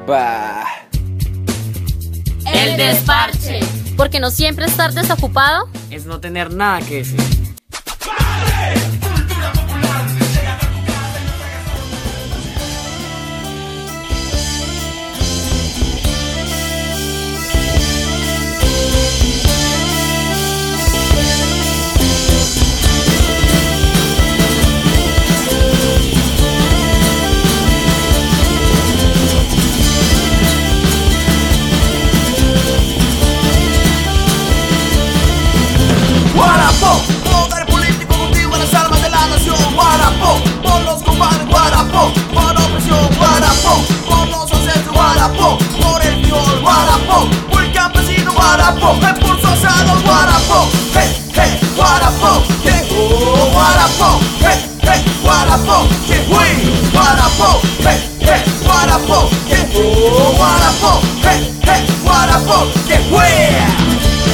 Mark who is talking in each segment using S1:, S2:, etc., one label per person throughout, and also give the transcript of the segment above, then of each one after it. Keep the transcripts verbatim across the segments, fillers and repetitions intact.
S1: Bah.
S2: El desparche. Porque no siempre estar desocupado
S3: es no tener nada que decir.
S4: Guarapo, poder político cultiva las almas de la nación. Guarapo, por los compadres. Guarapo, por la opresión. Guarapo, por los ancestros. Guarapo, por el viol. Guarapo, por el campesino. Guarapo, hey, por su asado. Guarapo, hey, hey, Guarapo, hey, oh, Guarapo, hey, hey, Guarapo, que fui. Guarapo, hey, hey, Guarapo, que oh, Guarapo, hey, hey, Guarapo, que fui.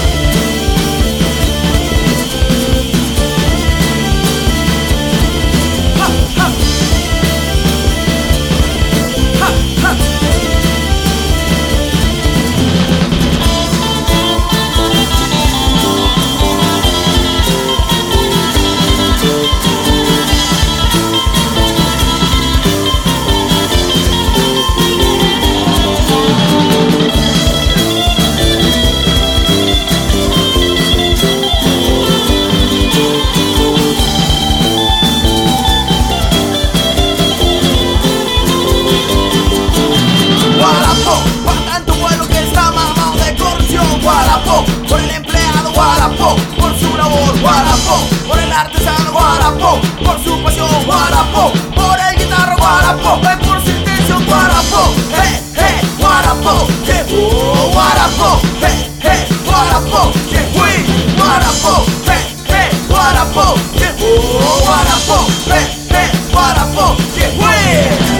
S4: Guarapo, por el empleado. Guarapo, por su labor. Guarapo, por el artesano. Guarapo, por su pasión. Guarapo, por el guitarro. Guarapo, hey, por su intención. Guarapo, hey, hey, Guarapo, que oh, Guarapo, hey, hey, Guarapo, que fui. Guarapo, hey, hey, Guarapo, que oh, Guarapo, hey, hey, Guarapo, que fui.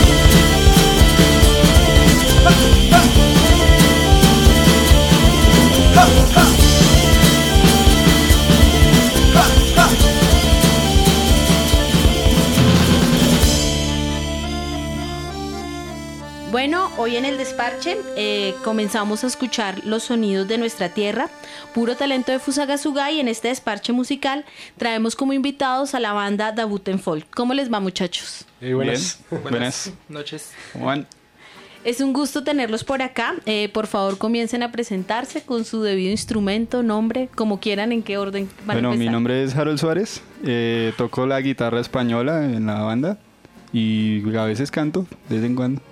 S5: Bueno, hoy en el desparche eh, comenzamos a escuchar los sonidos de nuestra tierra, puro talento de Fusagasugá, y en este desparche musical traemos como invitados a la banda Dabuten Folk. ¿Cómo les va, muchachos?
S6: Eh, buenas.
S1: Buenas.
S6: buenas
S1: noches.
S6: Juan.
S5: Es un gusto tenerlos por acá. Eh, por favor, comiencen a presentarse con su debido instrumento, nombre, como quieran, en qué orden van
S6: Bueno,
S5: a empezar.
S6: mi nombre es Harold Suárez, eh, toco la guitarra española en la banda y a veces canto de vez en cuando.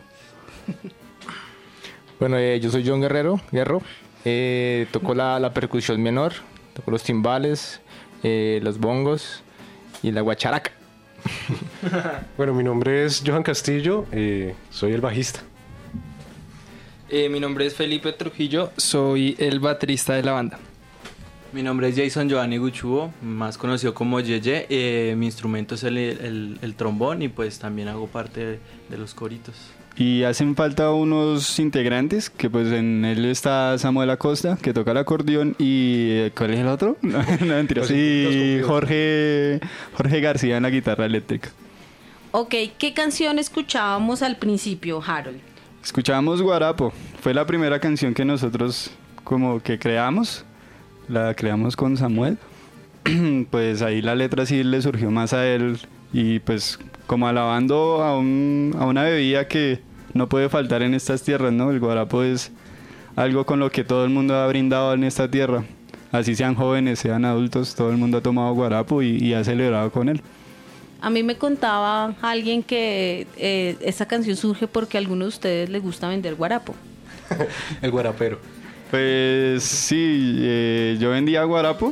S1: Bueno, eh, yo soy John Guerrero, Guerro. Eh, toco la, la percusión menor, toco los timbales, eh, los bongos y la guacharaca.
S7: Bueno, mi nombre es Johan Castillo, eh, soy el bajista.
S8: Eh, mi nombre es Felipe Trujillo, soy el baterista de la banda.
S9: Mi nombre es Jason Giovanni Guchubo, más conocido como Yeye. Eh, mi instrumento es el, el, el trombón y pues también hago parte de, de los coritos.
S6: Y hacen falta unos integrantes, que pues en él está Samuel Acosta, que toca el acordeón, y ¿cuál es el otro? No, no mentira, sí, Jorge, Jorge García en la guitarra eléctrica.
S5: Ok, ¿qué canción escuchábamos al principio, Harold?
S6: Escuchábamos Guarapo, fue la primera canción que nosotros como que creamos, la creamos con Samuel, pues ahí la letra sí le surgió más a él, y pues como alabando a, un, a una bebida que no puede faltar en estas tierras, ¿no? El guarapo es algo con lo que todo el mundo ha brindado en esta tierra. Así sean jóvenes, sean adultos, todo el mundo ha tomado guarapo y, y ha celebrado con él.
S5: A mí me contaba alguien que eh, esa canción surge porque a alguno de ustedes les gusta vender guarapo.
S7: El guarapero.
S6: Pues sí, eh, yo vendía guarapo.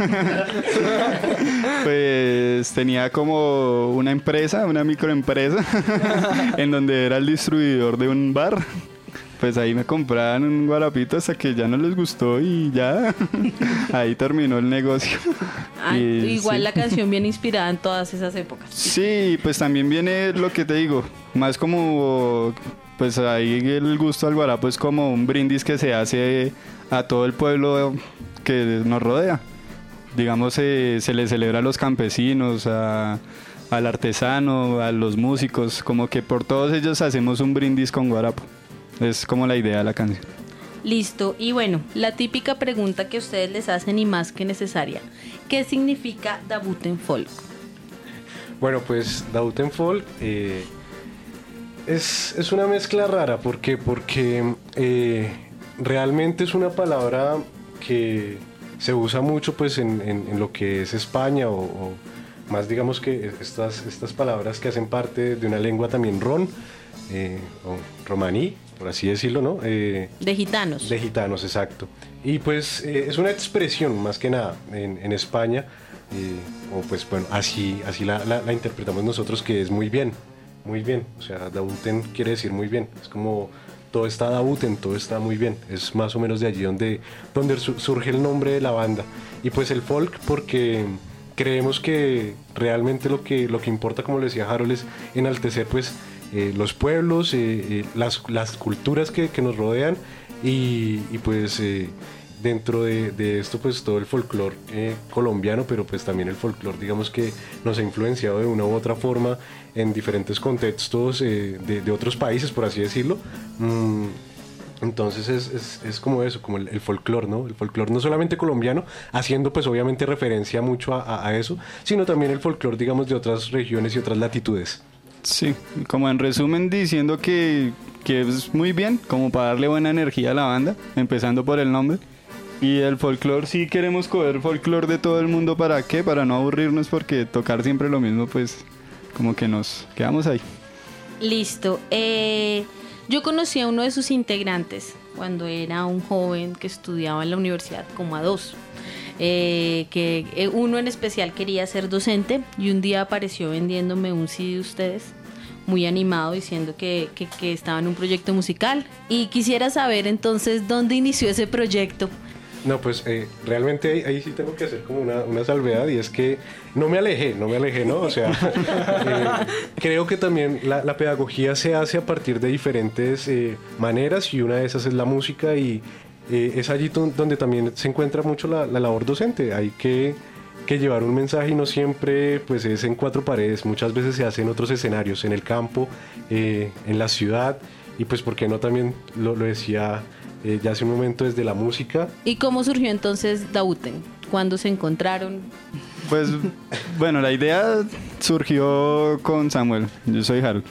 S6: Pues tenía como una empresa, una microempresa, en donde era el distribuidor de un bar. Pues ahí me compraban un guarapito hasta que ya no les gustó y ya ahí terminó el negocio.
S5: Ah,
S6: Y,
S5: igual
S6: sí.
S5: la canción viene inspirada en todas esas épocas.
S6: Sí, pues también viene lo que te digo, más como, pues ahí el gusto al guarapo es como un brindis que se hace a todo el pueblo que nos rodea. Digamos, eh, se le celebra a los campesinos, a, al artesano, a los músicos, como que por todos ellos hacemos un brindis con guarapo. es como la idea de la canción.
S5: Listo. Y bueno, la típica pregunta que ustedes les hacen y más que necesaria. ¿Qué significa Dabuten Folk?
S7: Bueno, pues Dabuten Folk eh, es, es una mezcla rara. ¿Por qué? Porque eh, realmente es una palabra que se usa mucho pues en, en, en lo que es España o, o más digamos que estas, estas palabras que hacen parte de una lengua también ron eh, o romaní, por así decirlo, ¿no? Eh,
S5: de gitanos.
S7: De gitanos, exacto. Y pues eh, es una expresión más que nada en, en España, eh, o pues bueno, así, así la, la, la interpretamos nosotros, que es muy bien, muy bien. O sea, Dabuten quiere decir muy bien, es como todo está Dabuten, todo está muy bien. Es más o menos de allí donde, donde su, surge el nombre de la banda. Y pues el folk porque creemos que realmente lo que, lo que importa, como le decía Harold, es enaltecer pues eh, los pueblos, eh, eh, las, las culturas que, que nos rodean y, y pues eh, dentro de, de esto pues todo el folclore eh, colombiano, pero pues también el folclore digamos que nos ha influenciado de una u otra forma en diferentes contextos eh, de, de otros países, por así decirlo. Mm, entonces es, es, es como eso, como el, el folclore, ¿no? El folclore no solamente colombiano, haciendo pues obviamente referencia mucho a, a, a eso, sino también el folclore digamos de otras regiones y otras latitudes.
S6: Sí, como en resumen diciendo que, que es muy bien, como para darle buena energía a la banda, empezando por el nombre. Y el folclore, sí queremos coger folclore de todo el mundo, ¿para qué? Para no aburrirnos, porque tocar siempre lo mismo, pues como que nos quedamos ahí.
S5: Listo. Eh, yo conocí a uno de sus integrantes cuando era un joven que estudiaba en la universidad, como a dos. Eh, que eh, uno en especial quería ser docente y un día apareció vendiéndome un C D de ustedes, muy animado, diciendo que, que, que estaba en un proyecto musical. Y quisiera saber entonces dónde inició ese proyecto.
S7: No, pues eh, realmente ahí, ahí sí tengo que hacer como una, una salvedad, y es que no me alejé, no me alejé, ¿no? O sea, eh, creo que también la, la pedagogía se hace a partir de diferentes eh, maneras, y una de esas es la música, y eh, es allí t- donde también se encuentra mucho la, la labor docente. Hay que, que llevar un mensaje, y no siempre pues es en cuatro paredes, muchas veces se hace en otros escenarios, en el campo, eh, en la ciudad, y pues por qué no también lo, lo decía Eh, ya hace un momento, desde la música.
S5: ¿Y cómo surgió entonces Dabuten? ¿Cuándo se encontraron?
S6: Pues bueno, la idea surgió con Samuel, yo soy Harold.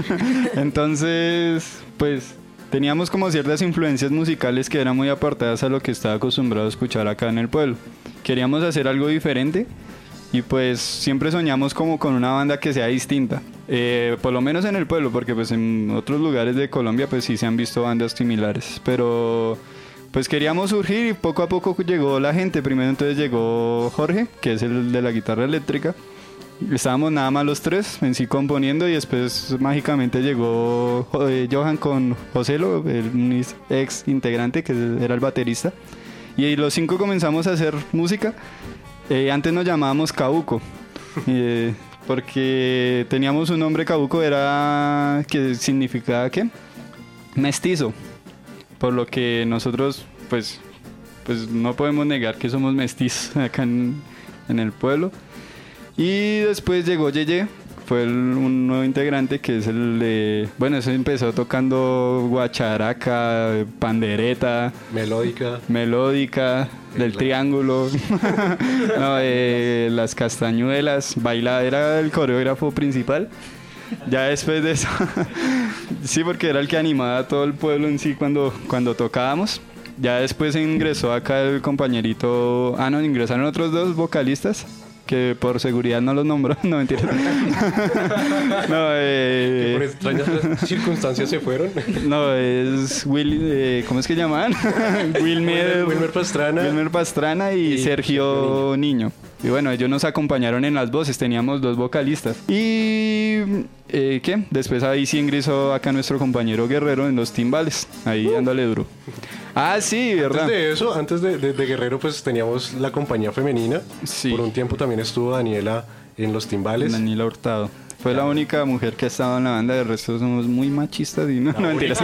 S6: Entonces, pues teníamos como ciertas influencias musicales que eran muy apartadas a lo que estaba acostumbrado a escuchar acá en el pueblo. Queríamos hacer algo diferente y pues siempre soñamos como con una banda que sea distinta. Eh, por lo menos en el pueblo, porque pues en otros lugares de Colombia pues sí se han visto bandas similares, pero pues queríamos surgir, y poco a poco llegó la gente. Primero entonces llegó Jorge, que es el de la guitarra eléctrica. Estábamos nada más los tres en sí componiendo, y después mágicamente llegó eh, Johan con Joselo, el ex integrante que era el baterista, y los cinco comenzamos a hacer música. Eh, antes nos llamábamos Cabuco. eh, porque teníamos un nombre Cabuco, era que significaba ¿qué? Mestizo, por lo que nosotros pues, pues no podemos negar que somos mestizos acá en, en el pueblo. Y después llegó Yeye, fue el, un nuevo integrante, que es el de, bueno, ese empezó tocando guacharaca, pandereta,
S7: melódica,
S6: melódica del triángulo, no, eh, las castañuelas, baila, era el coreógrafo principal. Ya después de eso, sí, porque era el que animaba a todo el pueblo en sí cuando, cuando tocábamos. Ya después ingresó acá el compañerito, ah no, ingresaron otros dos vocalistas, que por seguridad no los nombró, no, mentira. No, eh,
S7: que por extrañas circunstancias se fueron.
S6: No, es Will, eh, ¿cómo es que llaman? Wilmer,
S7: Wilmer Pastrana.
S6: Wilmer Pastrana y, y Sergio, Sergio Niño. Y bueno, ellos nos acompañaron en las voces, teníamos dos vocalistas. Y eh, ¿qué? Después ahí sí ingresó acá nuestro compañero Guerrero en los timbales, ahí dándole duro. Ah, sí, ¿verdad?
S7: Antes de eso, antes de, de, de Guerrero, pues teníamos la compañía femenina. Sí. Por un tiempo también estuvo Daniela en los timbales.
S6: Daniela Hurtado. Fue ya. La única mujer que ha estado en la banda, de resto somos muy machistas y no, no mentiras.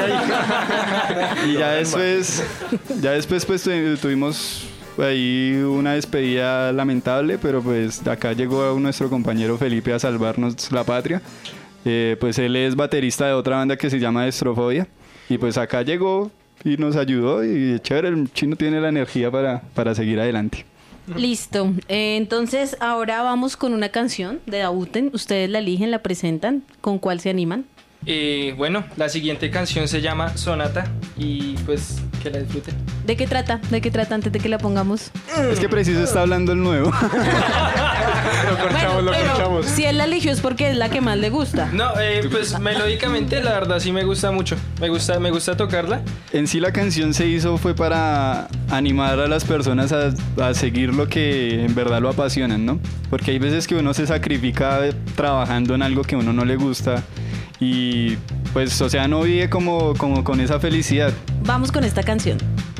S6: Y ya después, ya después pues tuvimos ahí una despedida lamentable, pero pues acá llegó nuestro compañero Felipe a salvarnos la patria. Eh, pues él es baterista de otra banda que se llama Destrofobia. Y pues acá llegó y nos ayudó y chévere, el chino tiene la energía para, para seguir adelante.
S5: Listo, eh, entonces ahora vamos con una canción de Dauten. Ustedes la eligen, la presentan. ¿Con cuál se animan?
S8: Eh, bueno, la siguiente canción se llama Sonata y pues que la disfruten.
S5: ¿De qué trata? ¿De qué trata antes de que la pongamos?
S6: Es que preciso está hablando el nuevo.
S7: Lo corchamos, lo
S5: Pero
S7: corchamos.
S5: si él la eligió es porque es la que más le gusta.
S8: No, eh, pues melódicamente la verdad sí me gusta mucho. Me gusta, me gusta tocarla.
S6: En sí la canción se hizo fue para animar a las personas a, a seguir lo que en verdad lo apasionan, ¿no? Porque hay veces que uno se sacrifica trabajando en algo que a uno no le gusta y pues, o sea, no vive como, como con esa felicidad.
S5: Vamos con esta canción.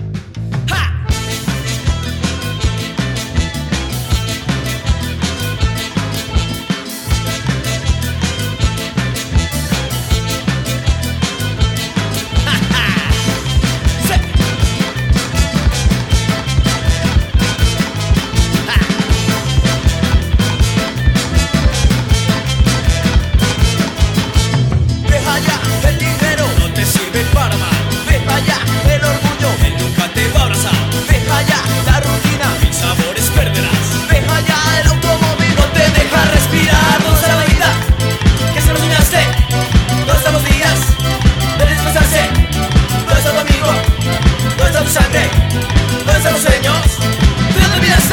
S4: Deja ya el dinero, no te sirve para más. Deja ya el orgullo, él nunca te va a abrazar. Deja ya la rutina, mil sabores perderás. Deja ya el automóvil, no te deja respirar. ¿Dónde está la vida? ¿Qué se lo soñaste? ¿Dónde están los días? Debes descansarse. ¿Dónde está tu amigo? ¿Dónde está tu sangre? ¿Dónde están los sueños? ¿De dónde olvidaste?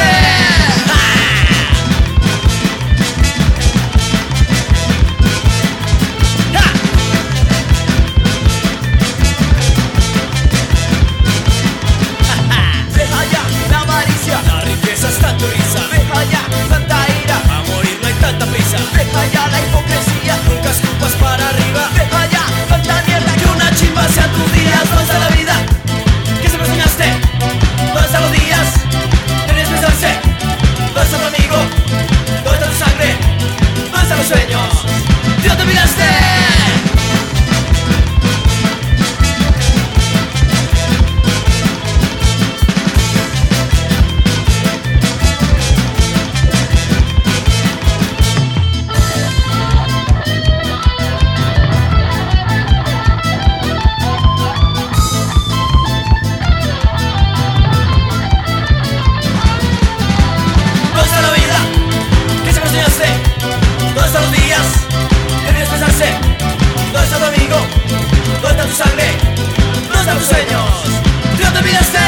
S4: Deja ya la avaricia, la riqueza está en tu risa. Deja ya tanta ira, a morir no hay tanta prisa. Deja ya la hipocresía, nunca escupas para arriba. Deja ya tanta mierda, que una chimba sea tus días. ¿Dónde está la vida? ¿Qué siempre soñaste? ¿Dónde están los días? Debes pensarse. ¿Dónde está tu amigo? ¿Dónde está tu sangre? ¿Dónde están los sueños? ¿De dónde miraste? ¿Dónde está la vida? ¿Qué siempre soñaste? ¿Dónde están los días? Debes pensarse. ¿Dónde está tu amigo? ¿Dónde está tu sangre? ¿Dónde están tus sueños? ¿De dónde miraste?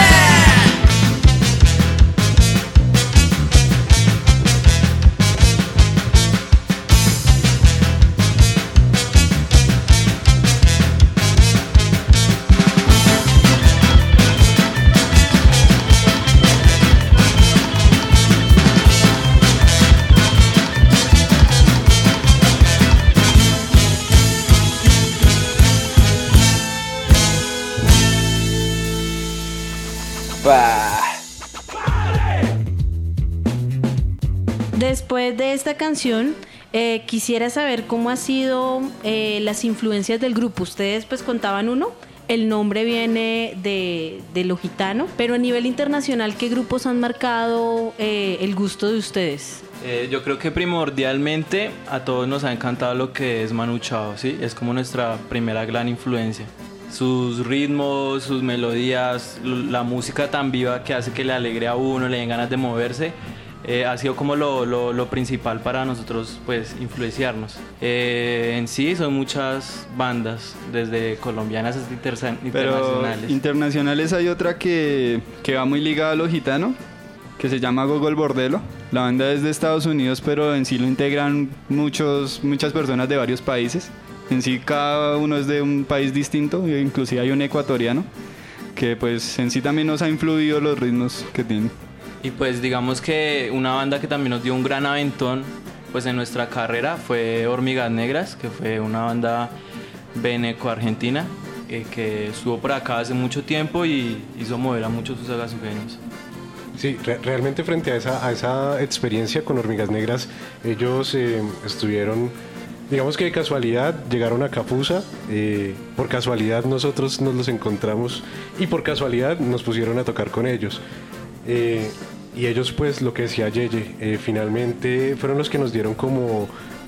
S5: Después de esta canción, eh, quisiera saber cómo ha sido eh, las influencias del grupo. Ustedes pues contaban uno, el nombre viene de, de lo gitano, pero a nivel internacional, ¿qué grupos han marcado eh, el gusto de ustedes?
S9: Eh, yo creo que primordialmente a todos nos ha encantado lo que es Manu Chao, ¿sí? Es como nuestra primera gran influencia. Sus ritmos, sus melodías, la música tan viva que hace que le alegre a uno, le den ganas de moverse. Eh, ha sido como lo, lo, lo principal para nosotros, pues, influenciarnos. Eh, en sí son muchas bandas, desde colombianas hasta interna- internacionales.
S6: Pero internacionales hay otra que, que va muy ligada a lo gitano, que se llama Gogol Bordelo. La banda es de Estados Unidos, pero en sí lo integran muchos, muchas personas de varios países. En sí cada uno es de un país distinto, inclusive hay un ecuatoriano, que pues en sí también nos ha influido los ritmos que tienen.
S9: Y pues digamos que una banda que también nos dio un gran aventón pues en nuestra carrera fue Hormigas Negras, que fue una banda veneco-argentina eh, que estuvo por acá hace mucho tiempo y hizo mover a muchos fusagasugueños.
S7: Sí, re- realmente frente a esa, a esa experiencia con Hormigas Negras, ellos eh, estuvieron, digamos que de casualidad, llegaron a Cafusa, eh, por casualidad nosotros nos los encontramos y por casualidad nos pusieron a tocar con ellos. Eh, y ellos pues lo que decía Yeye, eh, finalmente fueron los que nos dieron como,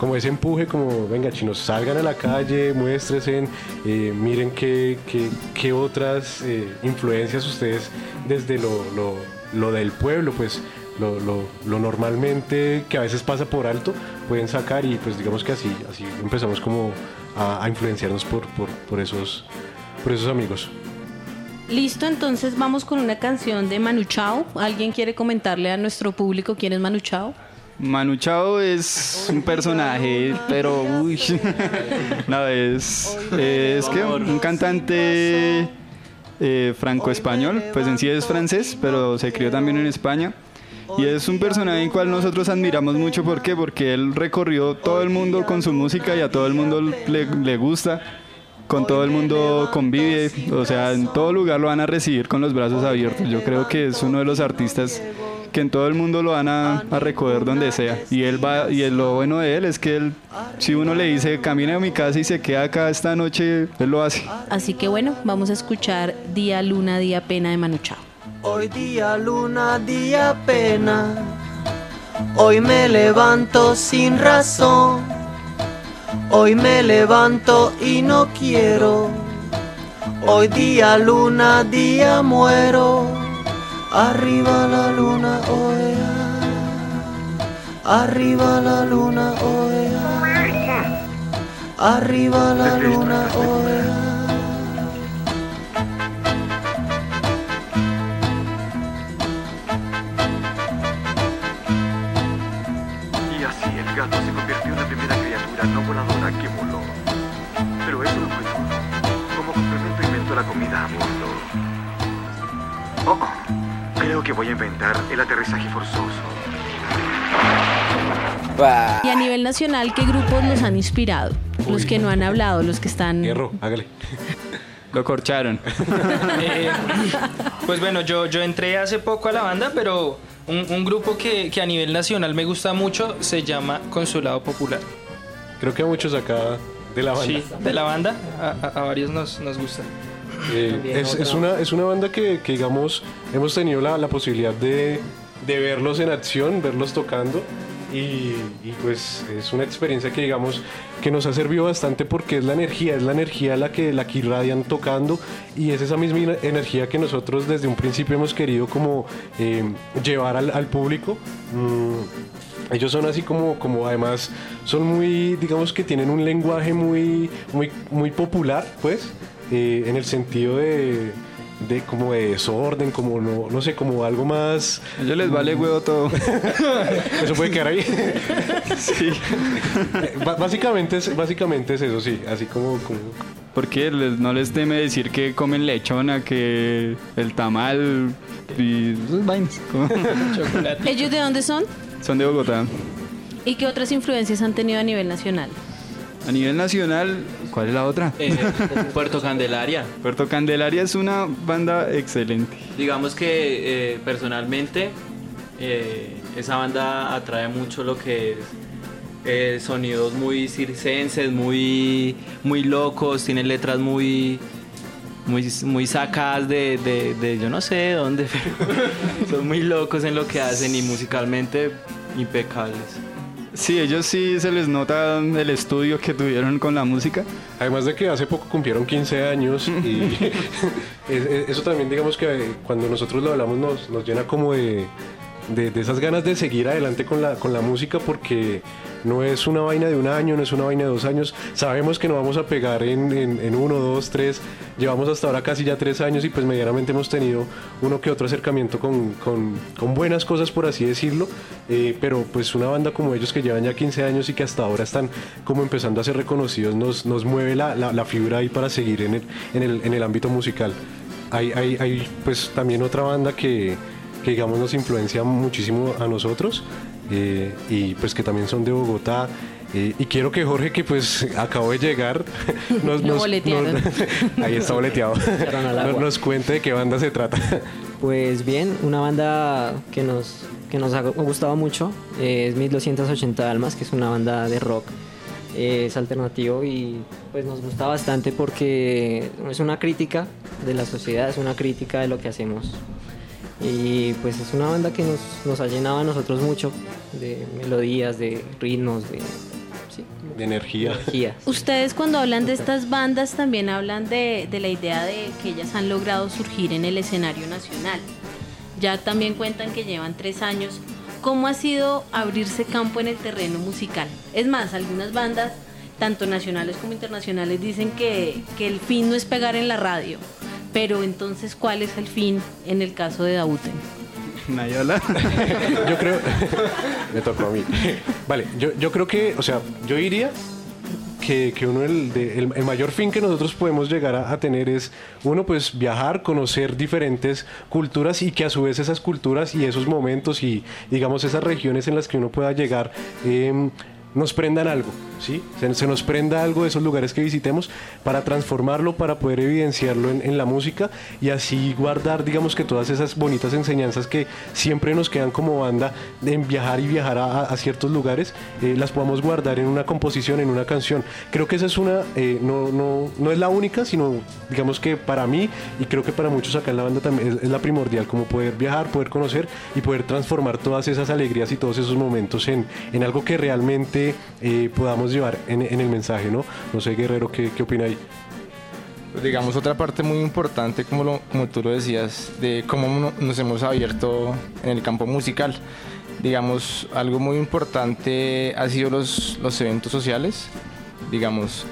S7: como ese empuje, como venga chinos, salgan a la calle, muéstrense, eh, miren qué, qué, qué otras eh, influencias ustedes desde lo, lo, lo del pueblo, pues lo, lo, lo normalmente que a veces pasa por alto, pueden sacar y pues digamos que así, así empezamos como a, a influenciarnos por, por, por, esos, por esos amigos.
S5: Listo, entonces vamos con una canción de Manu Chao. ¿Alguien quiere comentarle a nuestro público quién es Manu Chao?
S6: Manu Chao es un personaje, pero uy, no, es, es que un cantante eh, franco-español, pues en sí es francés, pero se crió también en España. Y es un personaje en cual nosotros admiramos mucho. ¿Por qué? Porque él recorrió todo el mundo con su música y a todo el mundo le, le gusta. Con todo el mundo convive, o sea, en todo lugar lo van a recibir con los brazos abiertos. Yo creo que es uno de los artistas que en todo el mundo lo van a, a recoger donde sea. Y él va, y lo bueno de él es que él, si uno le dice camine a mi casa y se queda acá esta noche, él lo hace.
S5: Así que bueno, vamos a escuchar Día Luna, Día Pena de Manu Chao.
S10: Hoy día luna, día pena, hoy me levanto sin razón. Hoy me levanto y no quiero. Hoy día luna, día muero. Arriba la luna, oea. Arriba la luna, oea. Arriba la luna, oea.
S11: Y así el gato se convirtió en la primera criatura no voladora que voló. Pero eso no fue todo. Como complemento inventó la comida a bordo. Oh, oh, creo que voy a inventar el aterrizaje forzoso.
S5: Y a nivel nacional, ¿qué grupos los han inspirado? Uy. Los que no han hablado, los que están...
S7: Hierro, hágale.
S6: Lo corcharon.
S8: eh, pues bueno, yo, yo entré hace poco a la banda, pero un, un grupo que, que a nivel nacional me gusta mucho se llama Consulado Popular.
S7: Creo que a muchos acá de la banda.
S8: Sí, de la banda, a, a, a varios nos, nos gusta.
S7: Eh, es, es, una, es una banda que, que digamos, hemos tenido la, la posibilidad de, de verlos en acción, verlos tocando. Y, y pues es una experiencia que digamos que nos ha servido bastante porque es la energía, es la energía la que, la que irradian tocando y es esa misma energía que nosotros desde un principio hemos querido como eh, llevar al, al público. Mm, ellos son así como, como además son muy, digamos que tienen un lenguaje muy, muy, muy popular pues, eh, en el sentido de... de como de desorden, como no, no sé, como algo más...
S6: A ellos les vale huevo todo.
S7: Eso puede quedar ahí.
S6: Sí.
S7: B- básicamente, es, básicamente es eso, sí, así como... como...
S6: Porque les, no les teme decir que comen lechona, que el tamal y esas vainas.
S5: ¿Ellos de dónde son?
S6: Son de Bogotá.
S5: ¿Y qué otras influencias han tenido a nivel nacional?
S6: A nivel nacional, ¿cuál es la otra?
S9: Eh, Puerto Candelaria.
S6: Puerto Candelaria es una banda excelente.
S9: Digamos que eh, personalmente eh, esa banda atrae mucho lo que es eh, sonidos muy circenses, muy, muy locos, tienen letras muy, muy, muy sacadas de, de, de yo no sé de dónde, pero son muy locos en lo que hacen y musicalmente impecables.
S6: Sí, ellos sí se les nota el estudio que tuvieron con la música.
S7: Además de que hace poco cumplieron quince años y eso también digamos que cuando nosotros lo hablamos nos, nos llena como de, de, de esas ganas de seguir adelante con la, con la música porque no es una vaina de un año, no es una vaina de dos años. Sabemos que no vamos a pegar en, en, en uno, dos, tres. Llevamos hasta ahora casi ya tres años y pues medianamente hemos tenido uno que otro acercamiento con, con, con buenas cosas, por así decirlo. Eh, pero pues una banda como ellos que llevan ya quince años y que hasta ahora están como empezando a ser reconocidos nos, nos mueve la, la, la fibra ahí para seguir en el, en el, en el ámbito musical. Hay, hay, hay pues también otra banda que, que digamos nos influencia muchísimo a nosotros. Eh, y pues que también son de Bogotá eh, y quiero que Jorge, que pues acabó de llegar nos, nos, nos, ahí está boleteado nos, nos cuente de qué banda se trata.
S12: Pues bien, una banda que nos, que nos ha gustado mucho eh, es mil doscientas ochenta Almas, que es una banda de rock, eh, es alternativo y pues nos gusta bastante porque es una crítica de la sociedad, es una crítica de lo que hacemos. Y pues es una banda que nos, nos ha llenado a nosotros mucho de melodías, de ritmos, de, sí,
S7: de energía.
S12: energía.
S5: Ustedes cuando hablan de estas bandas también hablan de, de la idea de que ellas han logrado surgir en el escenario nacional. Ya también cuentan que llevan tres años. ¿Cómo ha sido abrirse campo en el terreno musical? Es más, algunas bandas, tanto nacionales como internacionales, dicen que, que el fin no es pegar en la radio. Pero entonces, ¿cuál es el fin en el caso de Dauten?
S6: Nayola.
S7: Yo creo... Me tocó a mí. Vale, yo, yo creo que, o sea, yo diría que, que uno el, de, el, el mayor fin que nosotros podemos llegar a, a tener es, uno, pues viajar, conocer diferentes culturas y que a su vez esas culturas y esos momentos y, digamos, esas regiones en las que uno pueda llegar... Eh, nos prendan algo, ¿sí? Se, se nos prenda algo de esos lugares que visitemos para transformarlo, para poder evidenciarlo en, en la música y así guardar, digamos, que todas esas bonitas enseñanzas que siempre nos quedan como banda en viajar y viajar a, a ciertos lugares, eh, las podamos guardar en una composición, en una canción. Creo que esa es una, eh, no, no, no es la única, sino digamos que para mí y creo que para muchos acá en la banda también es, es la primordial, como poder viajar, poder conocer y poder transformar todas esas alegrías y todos esos momentos en, en algo que realmente Eh, podamos llevar en, en el mensaje, ¿no? No sé, Guerrero, ¿qué, qué opina ahí?
S1: Pues digamos, otra parte muy importante, como, lo, como tú lo decías, de cómo no, nos hemos abierto en el campo musical. Digamos, algo muy importante ha sido los, los eventos sociales. Digamos,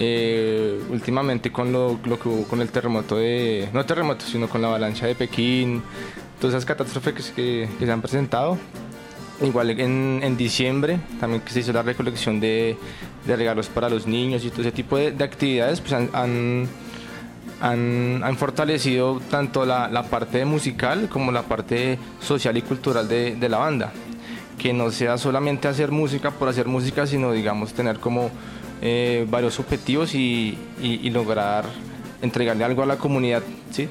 S1: eh, últimamente con lo, lo que hubo con el terremoto de... No terremoto, sino con la avalancha de Pekín, todas esas catástrofes que, que se han presentado. Igual en, en diciembre también que se hizo la recolección de, de regalos para los niños y todo ese tipo de, de actividades, pues han, han, han, han fortalecido tanto la, la parte musical como la parte social y cultural de, de la banda. Que no sea solamente hacer música por hacer música, sino digamos tener como eh, varios objetivos y, y, y lograr entregarle algo a la comunidad, ¿sí?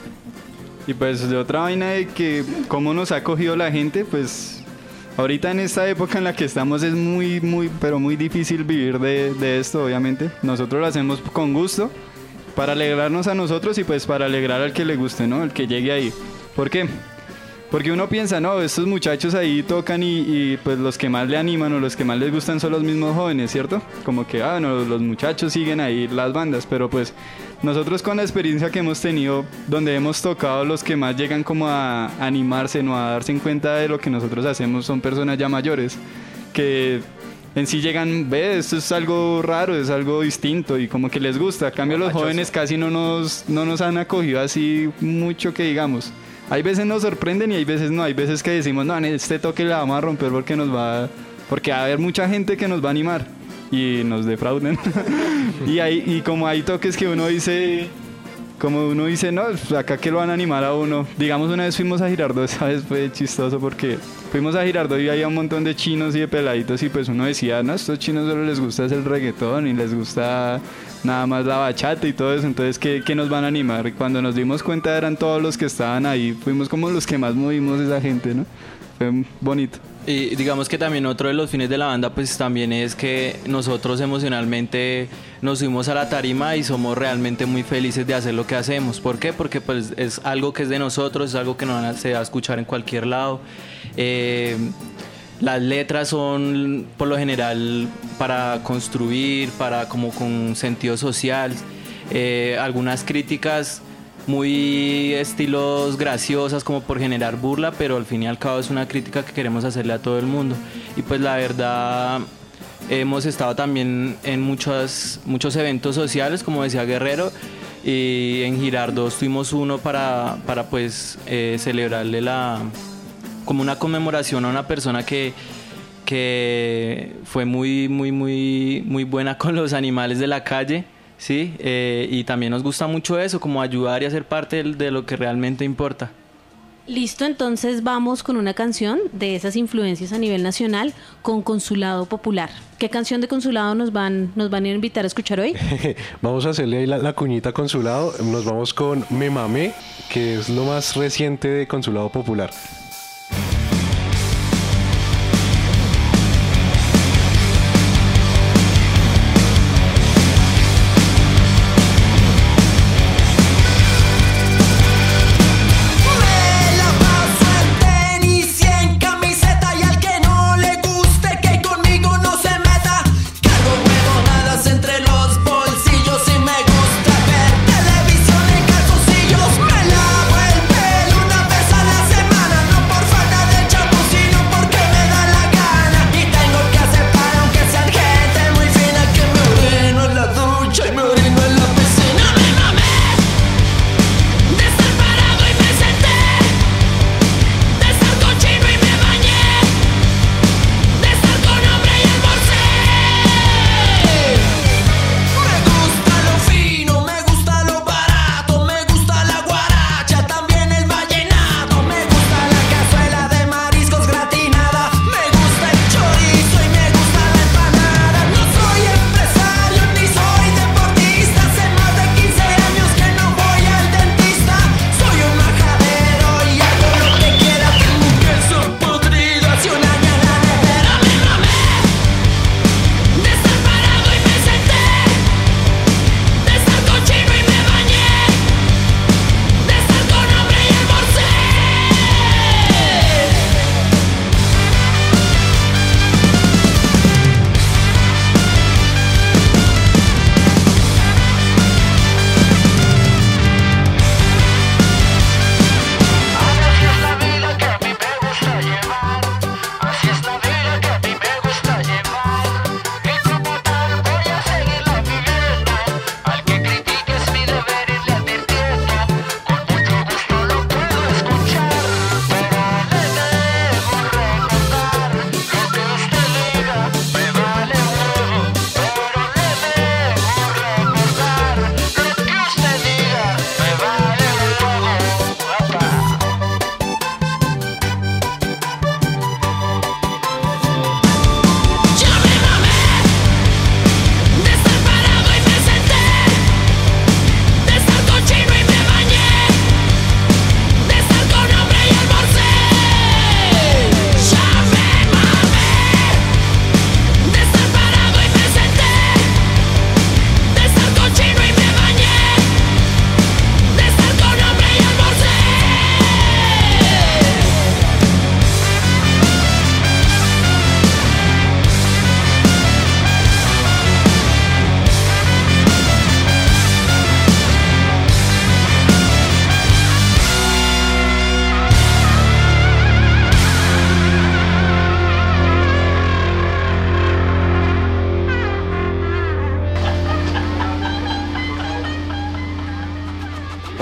S6: Y pues de otra vaina de que cómo nos ha acogido la gente, pues... Ahorita en esta época en la que estamos es muy, muy, pero muy difícil vivir de, de esto, obviamente. Nosotros lo hacemos con gusto, para alegrarnos a nosotros y pues para alegrar al que le guste, ¿no? El que llegue ahí. ¿Por qué? Porque uno piensa, no, estos muchachos ahí tocan y, y pues los que más le animan o los que más les gustan son los mismos jóvenes, ¿cierto? Como que, ah, no, los muchachos siguen ahí las bandas, pero pues nosotros con la experiencia que hemos tenido, donde hemos tocado, los que más llegan como a animarse, no a darse en cuenta de lo que nosotros hacemos, son personas ya mayores, que en sí llegan, ve, esto es algo raro, es algo distinto y como que les gusta. A cambio los jóvenes casi no nos, no nos han acogido así mucho que digamos. Hay veces nos sorprenden y hay veces no, hay veces que decimos, no, en este toque la vamos a romper porque nos va, porque va a haber mucha gente que nos va a animar y nos defrauden. y, hay, y como hay toques que uno dice, como uno dice, no, acá que lo van a animar a uno. Digamos, una vez fuimos a Girardot, esa vez fue chistoso porque fuimos a Girardot y había un montón de chinos y de peladitos y pues uno decía, no, a estos chinos solo les gusta el reggaetón y les gusta nada más la bachata y todo eso, entonces ¿qué, qué nos van a animar? Y cuando nos dimos cuenta eran todos los que estaban ahí, fuimos como los que más movimos esa gente, ¿no? Fue bonito.
S9: Y digamos que también otro de los fines de la banda pues también es que nosotros emocionalmente nos subimos a la tarima y somos realmente muy felices de hacer lo que hacemos. ¿Por qué? Porque pues es algo que es de nosotros, es algo que no se va a escuchar en cualquier lado. Eh, las letras son por lo general para construir, para como con sentido social. Eh, algunas críticas muy estilos graciosas como por generar burla, pero al fin y al cabo es una crítica que queremos hacerle a todo el mundo. Y pues la verdad hemos estado también en muchos, muchos eventos sociales, como decía Guerrero, y en Girardot tuvimos uno para, para pues eh, celebrarle la, como una conmemoración a una persona que, que fue muy, muy, muy, muy buena con los animales de la calle. Sí, eh, y también nos gusta mucho eso, como ayudar y hacer parte de, de lo que realmente importa.
S5: Listo, entonces vamos con una canción de esas influencias a nivel nacional con Consulado Popular. ¿Qué canción de Consulado nos van, nos van a invitar a escuchar hoy?
S7: Vamos a hacerle ahí la, la cuñita Consulado. Nos vamos con Me Mamé, que es lo más reciente de Consulado Popular.
S4: Camiseta y al que no le guste que conmigo no se meta. Cargo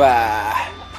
S13: Bah.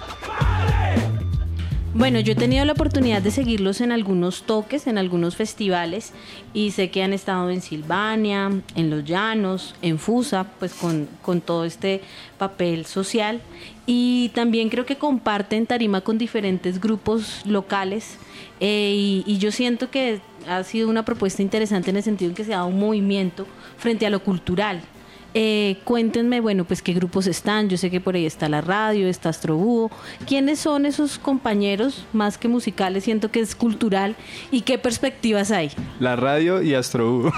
S5: Bueno, yo he tenido la oportunidad de seguirlos en algunos toques, en algunos festivales, y sé que han estado en Silvania, en Los Llanos, en Fusa, pues con, con todo este papel social, y también creo que comparten tarima con diferentes grupos locales, eh, y, y yo siento que ha sido una propuesta interesante en el sentido en que se ha dado un movimiento frente a lo cultural. Eh, cuéntenme, bueno, pues qué grupos están. Yo sé que por ahí está la radio, está Astrobúho. ¿Quiénes son esos compañeros más que musicales? Siento que es cultural. ¿Y qué perspectivas hay?
S6: La radio y Astrobúho.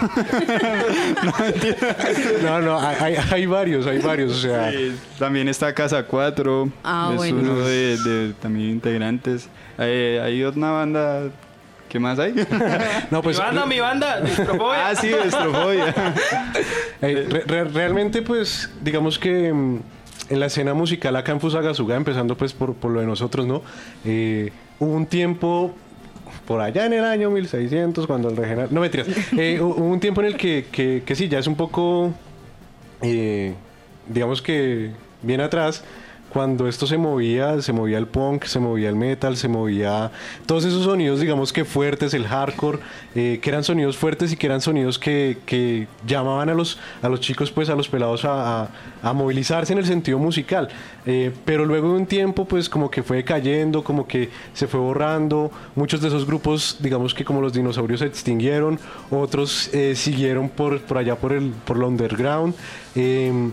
S7: No, no, hay, hay varios, hay varios, o sea...
S6: Sí, también está Casa cuatro,
S5: Ah,
S6: es
S5: bueno.
S6: uno de, de también integrantes. Hay, hay una banda... ¿Qué más hay?
S7: No, pues,
S8: mi banda, mi banda, Destrofobia.
S6: Ah, sí, Destrofobia.
S7: Eh, re- re- realmente, pues, digamos que mm, en la escena musical acá en Fusagasugá, empezando pues por, por lo de nosotros, ¿no? Eh, hubo un tiempo, por allá en el año mil seiscientos, cuando el regional... No, mentiras. Eh, hu- hubo un tiempo en el que, que, que sí, ya es un poco, eh, digamos que bien atrás, cuando esto se movía, se movía el punk, se movía el metal, se movía todos esos sonidos, digamos que fuertes, el hardcore, eh, que eran sonidos fuertes y que eran sonidos que, que llamaban a los, a los chicos, pues a los pelados a, a, a movilizarse en el sentido musical. Eh, pero luego de un tiempo, pues como que fue cayendo, como que se fue borrando. Muchos de esos grupos, digamos que como los dinosaurios se extinguieron, otros eh, siguieron por, por allá por el por lo underground. Eh,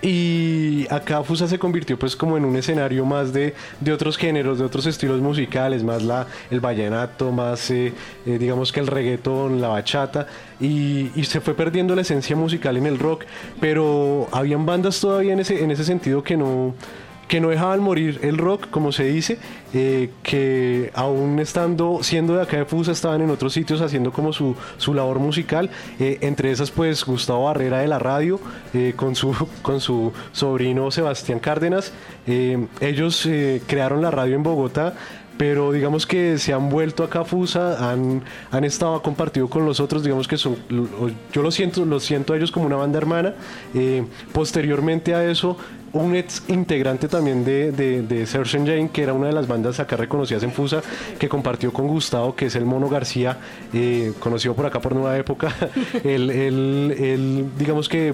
S7: Y acá Fusa se convirtió pues como en un escenario más de, de otros géneros, de otros estilos musicales, más la, el vallenato, más eh, eh, digamos que el reggaetón, la bachata, y, y se fue perdiendo la esencia musical en el rock, pero habían bandas todavía en ese, en ese sentido que no... que no dejaban morir el rock, como se dice, eh, que aún estando, siendo de acá de Fusa, estaban en otros sitios haciendo como su, su labor musical, eh, entre esas pues Gustavo Barrera de la radio, eh, con, su, con su sobrino Sebastián Cárdenas. Eh, ellos eh, crearon la radio en Bogotá, pero digamos que se han vuelto acá a Fusa, han, han estado compartido con los otros, digamos que son, yo lo siento, lo siento a ellos como una banda hermana. Eh, posteriormente a eso, un ex integrante también de, de, de Search Engine, que era una de las bandas acá reconocidas en Fusa, que compartió con Gustavo, que es el Mono García, eh, conocido por acá por Nueva Época. él, él, él, digamos que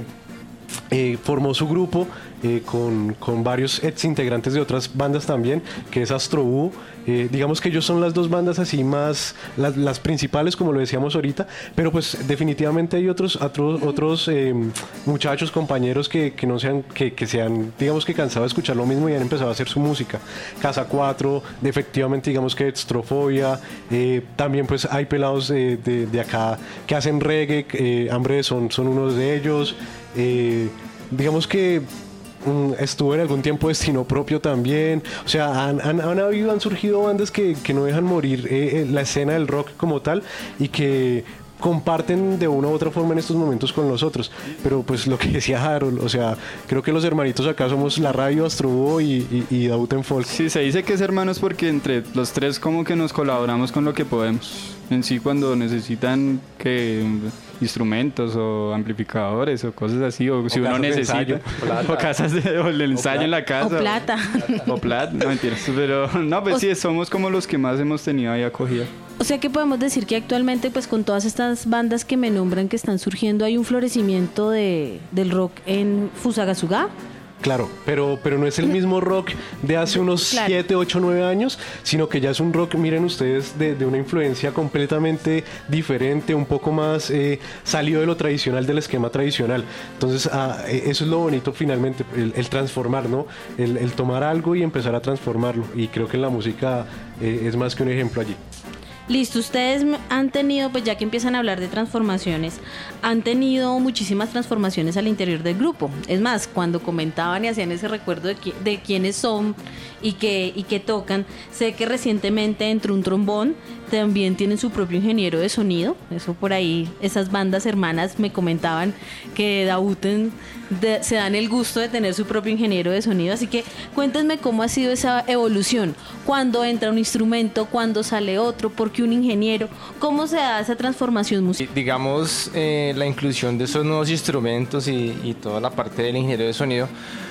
S7: eh, formó su grupo eh, con, con varios ex integrantes de otras bandas también, que es Astrobúho. Eh, digamos que ellos son las dos bandas así más, las, las principales, como lo decíamos ahorita, pero pues definitivamente hay otros otros, otros eh, muchachos, compañeros que, que no sean, que, que sean, digamos que cansados de escuchar lo mismo y han empezado a hacer su música. Casa cuatro, de, efectivamente digamos que Destrofobia, eh, también pues hay pelados de, de, de acá que hacen reggae, eh, Hambre son, son unos de ellos, eh, digamos que estuvo en algún tiempo Destino Propio también. O sea, han, han, han habido, han surgido bandas que, que no dejan morir eh, la escena del rock como tal y que comparten de una u otra forma en estos momentos con nosotros. Pero pues lo que decía Harold, o sea, creo que los hermanitos acá somos la radio, Astrobúho y, y, y Dauten Folk.
S6: Sí, se dice que es hermanos porque entre los tres como que nos colaboramos con lo que podemos. En sí, cuando necesitan que instrumentos o amplificadores o cosas así, o, o si uno necesita
S7: ensayo,
S6: o casas de, o el ensayo en la casa
S5: O plata.
S6: o, o plata, no mentiras, pero no, pues o sí, somos como los que más hemos tenido ahí acogida.
S5: O sea que podemos decir que actualmente pues con todas estas bandas que me nombran que están surgiendo hay un florecimiento de, del rock en Fusagasugá.
S7: Claro, pero, pero no es el mismo rock de hace unos siete, ocho, nueve años, sino que ya es un rock, miren ustedes, de, de una influencia completamente diferente, un poco más eh, salido de lo tradicional, del esquema tradicional. Entonces, ah, eso es lo bonito finalmente, el, el transformar, ¿no? El, el tomar algo y empezar a transformarlo. Y creo que en la música eh, es más que un ejemplo allí.
S5: Listo, ustedes han tenido, pues ya que empiezan a hablar de transformaciones, han tenido muchísimas transformaciones al interior del grupo. Es más, cuando comentaban y hacían ese recuerdo de, qui- de quiénes son y que, y que tocan, sé que recientemente entró un trombón, también tienen su propio ingeniero de sonido. Eso por ahí, esas bandas hermanas me comentaban que Dauten de, se dan el gusto de tener su propio ingeniero de sonido. Así que cuéntenme cómo ha sido esa evolución. ¿Cuándo entra un instrumento? ¿Cuándo sale otro? ¿Por qué un ingeniero? ¿Cómo se da esa transformación musical?
S1: Digamos, eh, la inclusión de esos nuevos instrumentos y, y toda la parte del ingeniero de sonido,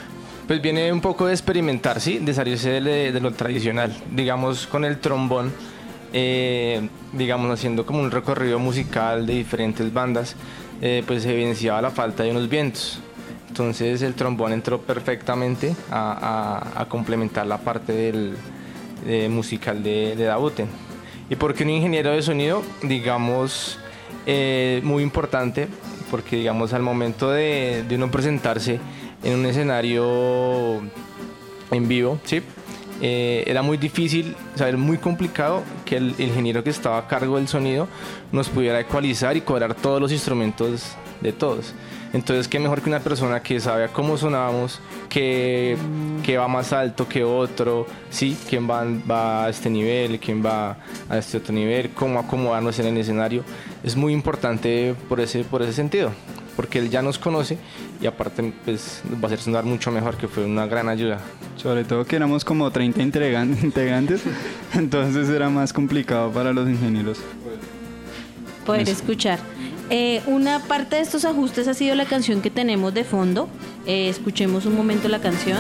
S1: Pues viene un poco de experimentar, ¿sí? De salirse de, de lo tradicional. Digamos, con el trombón, eh, digamos, haciendo como un recorrido musical de diferentes bandas, eh, pues se evidenciaba la falta de unos vientos. Entonces el trombón entró perfectamente a, a, a complementar la parte del, de musical de, de Dabuten. Y porque un ingeniero de sonido, digamos, eh, muy importante, porque digamos al momento de, de uno presentarse en un escenario en vivo, ¿sí? Eh, era muy difícil, o sea, era muy complicado que el, el ingeniero que estaba a cargo del sonido nos pudiera ecualizar y cuadrar todos los instrumentos de todos. Entonces, qué mejor que una persona que sabe cómo sonábamos, que, que va más alto que otro, ¿sí? Quién va, va a este nivel, quién va a este otro nivel, cómo acomodarnos en el escenario. Es muy importante por ese, por ese sentido, porque él ya nos conoce y aparte pues, nos va a hacer sonar mucho mejor, que fue una gran ayuda.
S6: Sobre todo que éramos como treinta integrantes, entonces era más complicado para los ingenieros
S5: poder escuchar. Eh, una parte de estos ajustes ha sido la canción que tenemos de fondo. Eh, escuchemos un momento la canción.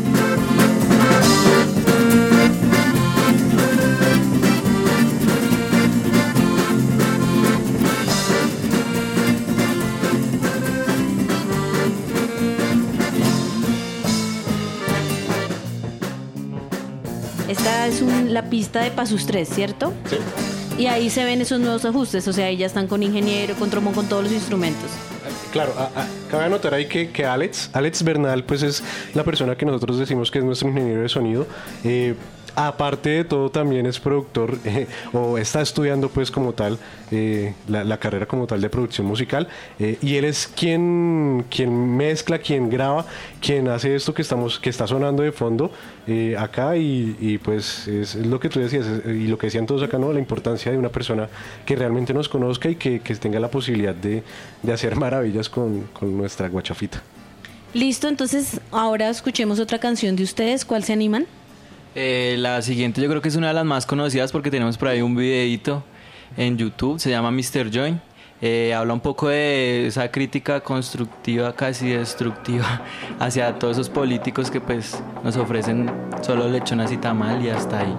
S5: Esta es un, la pista de Pasus tres, ¿cierto?
S7: Sí.
S5: Y ahí se ven esos nuevos ajustes, o sea, ahí ya están con ingeniero, con trombón, con todos los instrumentos.
S7: Claro, a, a, cabe anotar ahí que, que Alex, Alex Bernal, pues es la persona que nosotros decimos que es nuestro ingeniero de sonido. Eh, aparte de todo también es productor eh, o está estudiando pues como tal eh, la, la carrera como tal de producción musical eh, y él es quien, quien mezcla, quien graba, quien hace esto que, estamos, que está sonando de fondo eh, acá y, y pues es, es lo que tú decías es, y lo que decían todos acá, ¿no? La importancia de una persona que realmente nos conozca y que, que tenga la posibilidad de, de hacer maravillas con, con nuestra guachafita.
S5: Listo, entonces ahora escuchemos otra canción de ustedes. ¿Cuál se animan?
S9: Eh, la siguiente yo creo que es una de las más conocidas porque tenemos por ahí un videíto en YouTube, se llama mister Join. Eh, habla un poco de esa crítica constructiva, casi destructiva, hacia todos esos políticos que pues nos ofrecen solo lechonas y tamal y hasta ahí.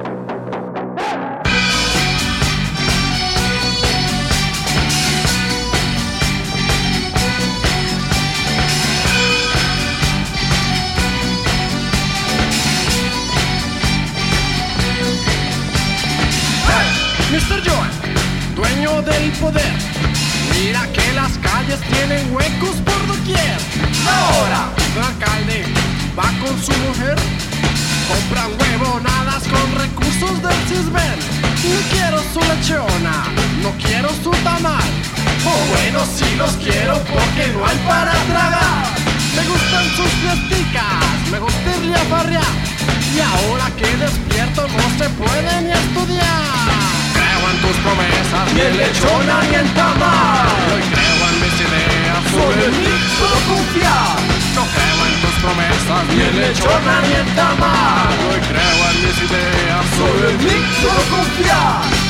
S13: mister Joan, dueño del poder, mira que las calles tienen huecos por doquier. Ahora, el alcalde va con su mujer, compran huevonadas con recursos del Cisben. No quiero su lechona, no quiero su tamal, o bueno, sí los quiero porque no hay para tragar. Me gustan sus fiesticas, me gusta irle a farrear, y ahora que despierto no se puede ni estudiar. Creo en tus promesas, ni en lechona ni en tamal. Hoy creo en mis ideas, sobre mí puedo confiar. No creo en tus promesas, ni en lechona ni en tamal. Hoy creo en mis ideas, sobre mí puedo confiar.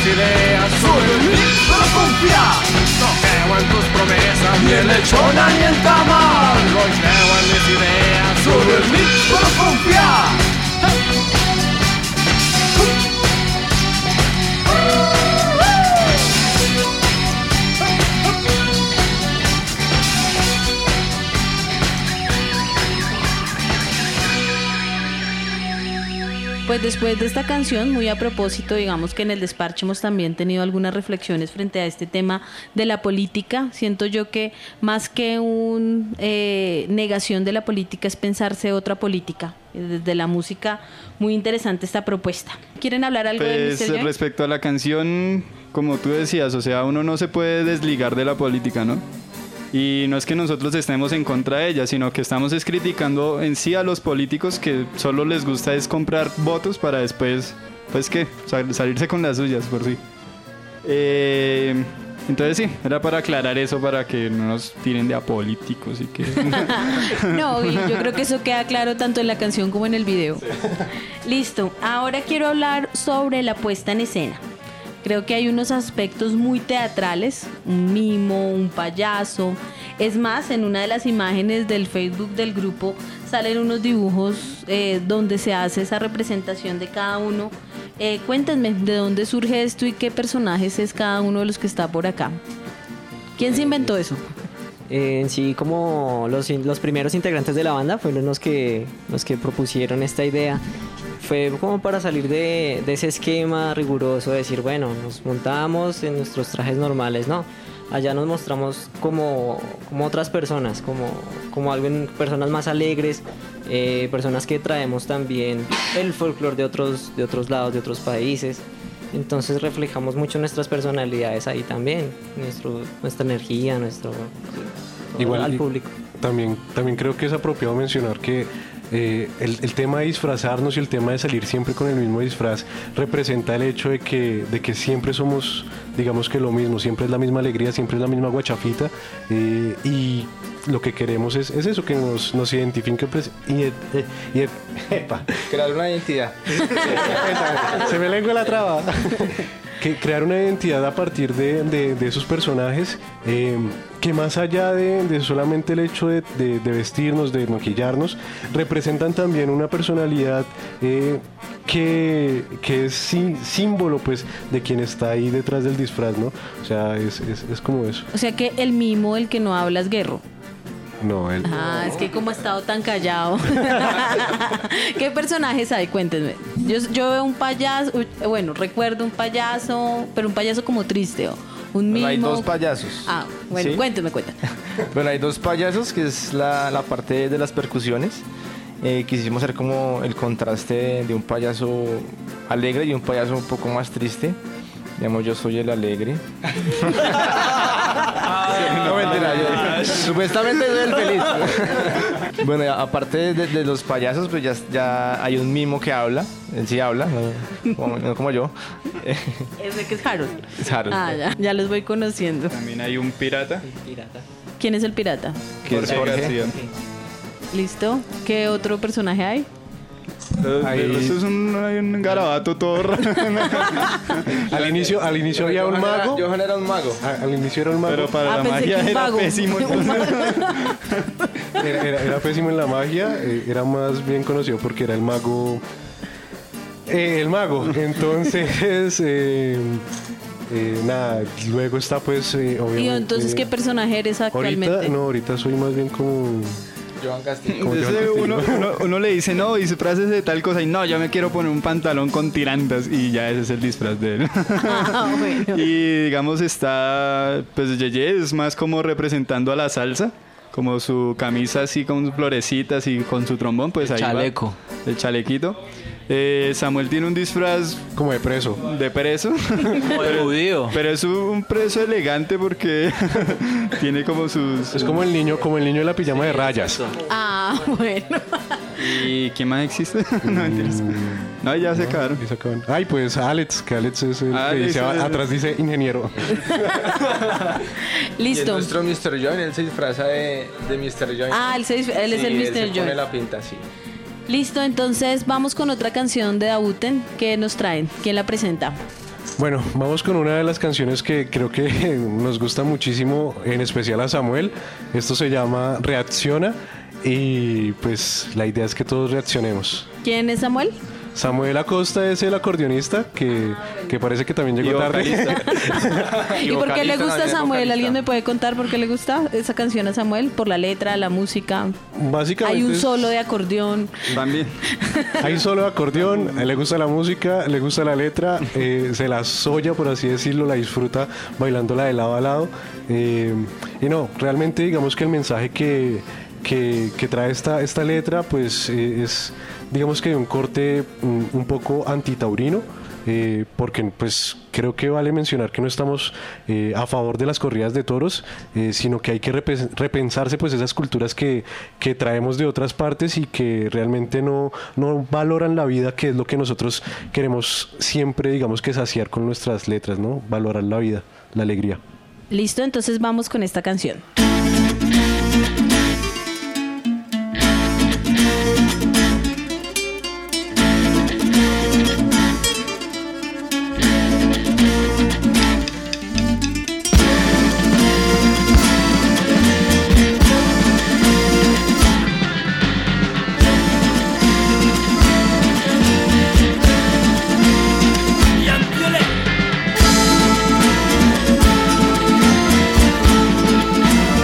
S13: mis ideas, solo en mí puedo confiar. No creo en tus promesas, ni en lechona ni en tamal. Hoy creo en mis ideas, solo en mí puedo confiar.
S5: Pues después de esta canción, muy a propósito, digamos que en el desparche hemos también tenido algunas reflexiones frente a este tema de la política. Siento yo que más que una eh, negación de la política es pensarse otra política. Desde la música, muy interesante esta propuesta. ¿Quieren hablar algo de
S6: Pues
S5: mister Joy?
S6: respecto a la canción, como tú decías, o sea, uno no se puede desligar de la política, ¿no? Y no es que nosotros estemos en contra de ella, sino que estamos es criticando en sí a los políticos que solo les gusta es comprar votos para después, pues qué, sal- salirse con las suyas, por sí. Eh, entonces sí, era para aclarar eso, para que no nos tiren de apolíticos y que...
S5: No, y yo creo que eso queda claro tanto en la canción como en el video. Listo, ahora quiero hablar sobre la puesta en escena. Creo que hay unos aspectos muy teatrales, un mimo, un payaso. Es más, en una de las imágenes del Facebook del grupo salen unos dibujos eh, donde se hace esa representación de cada uno. Eh, cuéntenme, ¿de dónde surge esto y qué personajes es cada uno de los que está por acá? ¿Quién se inventó eso?
S12: Eh, en sí, como los, in- los primeros integrantes de la banda fueron los que, los que propusieron esta idea. Fue como para salir de, de ese esquema riguroso de decir, bueno, nos montamos en nuestros trajes normales, ¿no? Allá nos mostramos como, como otras personas, como, como algo en- personas más alegres, eh, personas que traemos también el folclore de otros, de otros lados, de otros países. Entonces reflejamos mucho nuestras personalidades ahí también, nuestro, nuestra energía, nuestro
S7: Igual
S12: al
S7: y-
S12: público.
S7: También, también creo que es apropiado mencionar que eh, el, el tema de disfrazarnos y el tema de salir siempre con el mismo disfraz representa el hecho de que, de que siempre somos, digamos que lo mismo, siempre es la misma alegría, siempre es la misma guachafita eh, y lo que queremos es, es eso, que nos, nos identifiquen pres- y, eh, y, eh, epa.
S1: Crear una identidad.
S7: Se me lengua la traba. Que crear una identidad a partir de, de- de esos personajes eh, que más allá de, de solamente el hecho de, de- de vestirnos, de maquillarnos, representan también una personalidad eh, que, que es sí- símbolo pues de quien está ahí detrás del disfraz, ¿no? O sea, es, es, es como eso.
S5: O sea que el mimo, el que no habla es Guerro.
S7: No, él...
S5: Ah, es que como ha estado tan callado. ¿Qué personajes hay? Cuéntenme. Yo, yo veo un payaso, uy, bueno, recuerdo un payaso, pero un payaso como triste, o un mimo.
S1: Bueno, hay dos payasos.
S5: Ah, bueno,
S1: ¿Sí?
S5: cuéntenme, cuéntenme.
S1: Bueno, hay dos payasos, que es la, la parte de las percusiones. Eh, quisimos hacer como el contraste de, de un payaso alegre y un payaso un poco más triste. Digamos, yo soy el alegre. No, mentira, yo, supuestamente soy el feliz. Bueno, y aparte de, de los payasos, pues ya, ya hay un mimo que habla. Él sí habla, no como, no como yo.
S5: Ese que es Harold.
S1: Es Harold.
S5: Ah, ya, ya los voy conociendo.
S6: También hay un pirata.
S5: ¿Quién es el pirata?
S1: Que es
S6: Jorge
S1: Jorge.
S6: García.
S5: ¿Listo? ¿Qué otro personaje hay?
S6: Ahí... Eso es un, hay un garabato todo raro.
S7: Al inicio, al inicio había un
S1: Johan era-
S7: mago.
S1: Johan era un mago.
S7: A- Al inicio era un mago.
S6: Pero para
S5: Ah,
S6: la
S5: pensé que
S6: magia
S5: un
S6: era
S5: vago.
S6: pésimo.
S5: Un vago.
S7: Era, era- era pésimo en la magia, eh, era más bien conocido porque era el mago. eh, el mago. Entonces, eh, eh, nada, luego está pues. eh,
S5: ¿Y
S7: obviamente-
S5: entonces qué personaje eres actualmente?
S7: Ahorita, no, ahorita soy más bien como.
S1: Johan Castillo.
S7: Como
S6: Entonces
S7: Johan
S6: uno,
S7: Castillo.
S6: uno, uno le dice, no, dice frases de tal cosa y no, yo me quiero poner un pantalón con tirantas y ya ese es el disfraz de él.
S5: Ah, bueno.
S6: Y digamos está, pues Yeye es más como representando a la salsa, como su camisa así con florecitas y con su trombón, pues
S9: El
S6: ahí va.
S9: chaleco.
S6: El chalequito. Eh, Samuel tiene un disfraz
S7: como de preso.
S6: De preso.
S9: Como de judío.
S6: Pero es un preso elegante porque tiene como sus...
S7: Es como el niño, como el niño de la pijama de rayas.
S5: Ah, bueno.
S6: ¿Y quién más existe? No, mentiras. No, ya se acabaron.
S7: Ya se acabaron. Ay, pues Alex, que Alex es el que
S6: Alex
S7: dice,
S6: es el-
S7: atrás dice ingeniero.
S1: Y es
S5: Listo.
S1: nuestro mister Joy, él se disfraza de, de mister Joy.
S5: Ah, él, se- él es
S1: Sí,
S5: el
S1: él
S5: mister
S1: se pone
S5: Joy.
S1: la pinta, sí.
S5: Listo, entonces vamos con otra canción de Dauten que nos traen. ¿Quién la presenta?
S7: Bueno, vamos con una de las canciones que creo que nos gusta muchísimo, en especial a Samuel. Esto se llama Reacciona y pues la idea es que todos reaccionemos.
S5: ¿Quién es Samuel?
S7: Samuel Acosta es el acordeonista que, que parece que también llegó
S6: Y
S7: tarde.
S5: ¿Y por qué le gusta a Samuel? ¿Alguien me puede contar por qué le gusta esa canción a Samuel? ¿Por la letra, la música?
S7: Básicamente
S5: Hay un
S7: es-
S5: solo de acordeón.
S6: También.
S7: Hay solo de acordeón, le gusta la música, le gusta la letra, eh, se la soya, por así decirlo, la disfruta bailándola de lado a lado. Eh, y no, realmente digamos que el mensaje que, que, que trae esta, esta letra pues eh, es digamos que de un corte un, un poco antitaurino. Eh, porque pues creo que vale mencionar que no estamos eh, a favor de las corridas de toros, eh, sino que hay que repe- repensarse pues esas culturas que, que traemos de otras partes y que realmente no, no valoran la vida, que es lo que nosotros queremos siempre, digamos que saciar con nuestras letras, ¿no? Valorar la vida, la alegría.
S5: Listo, entonces vamos con esta canción.
S4: Yantiele.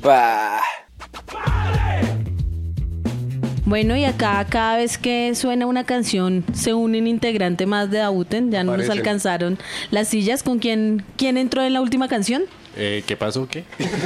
S14: Bah.
S5: Bueno, y acá cada vez que suena una canción se une un integrante más de Dauten. Ya no nos
S7: Parece.
S5: alcanzaron las sillas. ¿Con quién, quién entró en la última canción?
S7: Eh, ¿Qué pasó? ¿Qué?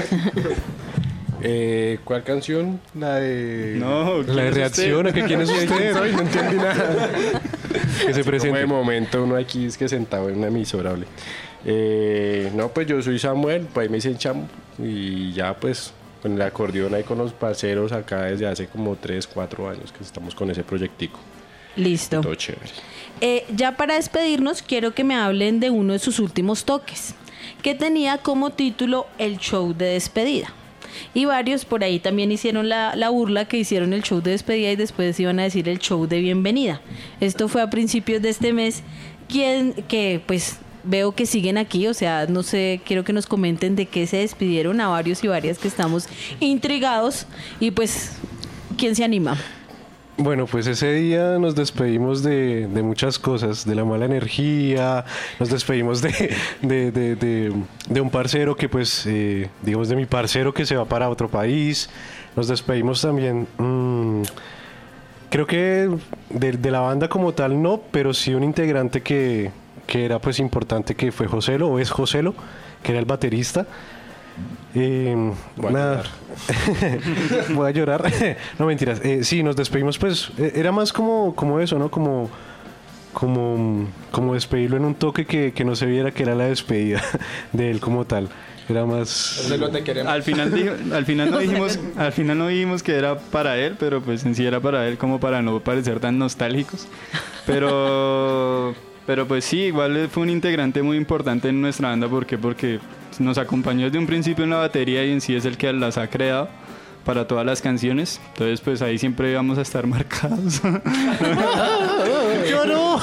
S7: eh, ¿Cuál canción? La de...
S6: No, ¿quién
S7: la de
S6: es
S7: reacción.
S6: usted?
S7: ¿A que quién es usted? Ay, no entendí nada. que se presente. De momento uno aquí es que sentado en una emisora. hable. Eh, no, pues yo soy Samuel, pues ahí me dicen Chamo. Y ya pues con el acordeón ahí con los parceros acá desde hace como tres, cuatro años que estamos con ese proyectico.
S5: Listo.
S7: Todo chévere.
S5: Eh, ya para despedirnos, quiero que me hablen de uno de sus últimos toques, que tenía como título El Show de Despedida. Y varios por ahí también hicieron la, la burla que hicieron el show de despedida y después iban a decir el show de bienvenida. Esto fue a principios de este mes, quien, que pues veo que siguen aquí, o sea, no sé, quiero que nos comenten de qué se despidieron a varios y varias que estamos intrigados. Y pues, ¿quién se anima?
S7: Bueno, pues ese día nos despedimos de, de muchas cosas, de la mala energía, nos despedimos de, de, de, de, de un parcero que pues, eh, digamos de mi parcero que se va para otro país, nos despedimos también, mmm, creo que de, de la banda como tal no, pero sí un integrante que, que era pues importante que fue Joselo, o es Joselo, que era el baterista. Eh,
S15: Voy a
S7: nada. Voy a llorar. No, mentiras. Eh, sí, nos despedimos, pues eh, era más como, como eso, ¿no? Como, como, como despedirlo en un toque que, que no se viera que era la despedida de él como tal. Era más...
S6: Al final, dijo- al final no dijimos, al final no dijimos que era para él, pero pues en sí era para él como para no parecer tan nostálgicos. Pero, pero pues sí, igual fue un integrante muy importante en nuestra banda. ¿Por qué? Porque nos acompañó desde un principio en la batería y en sí es el que las ha creado para todas las canciones. Entonces pues ahí siempre vamos a estar marcados.
S7: ¡Yo no!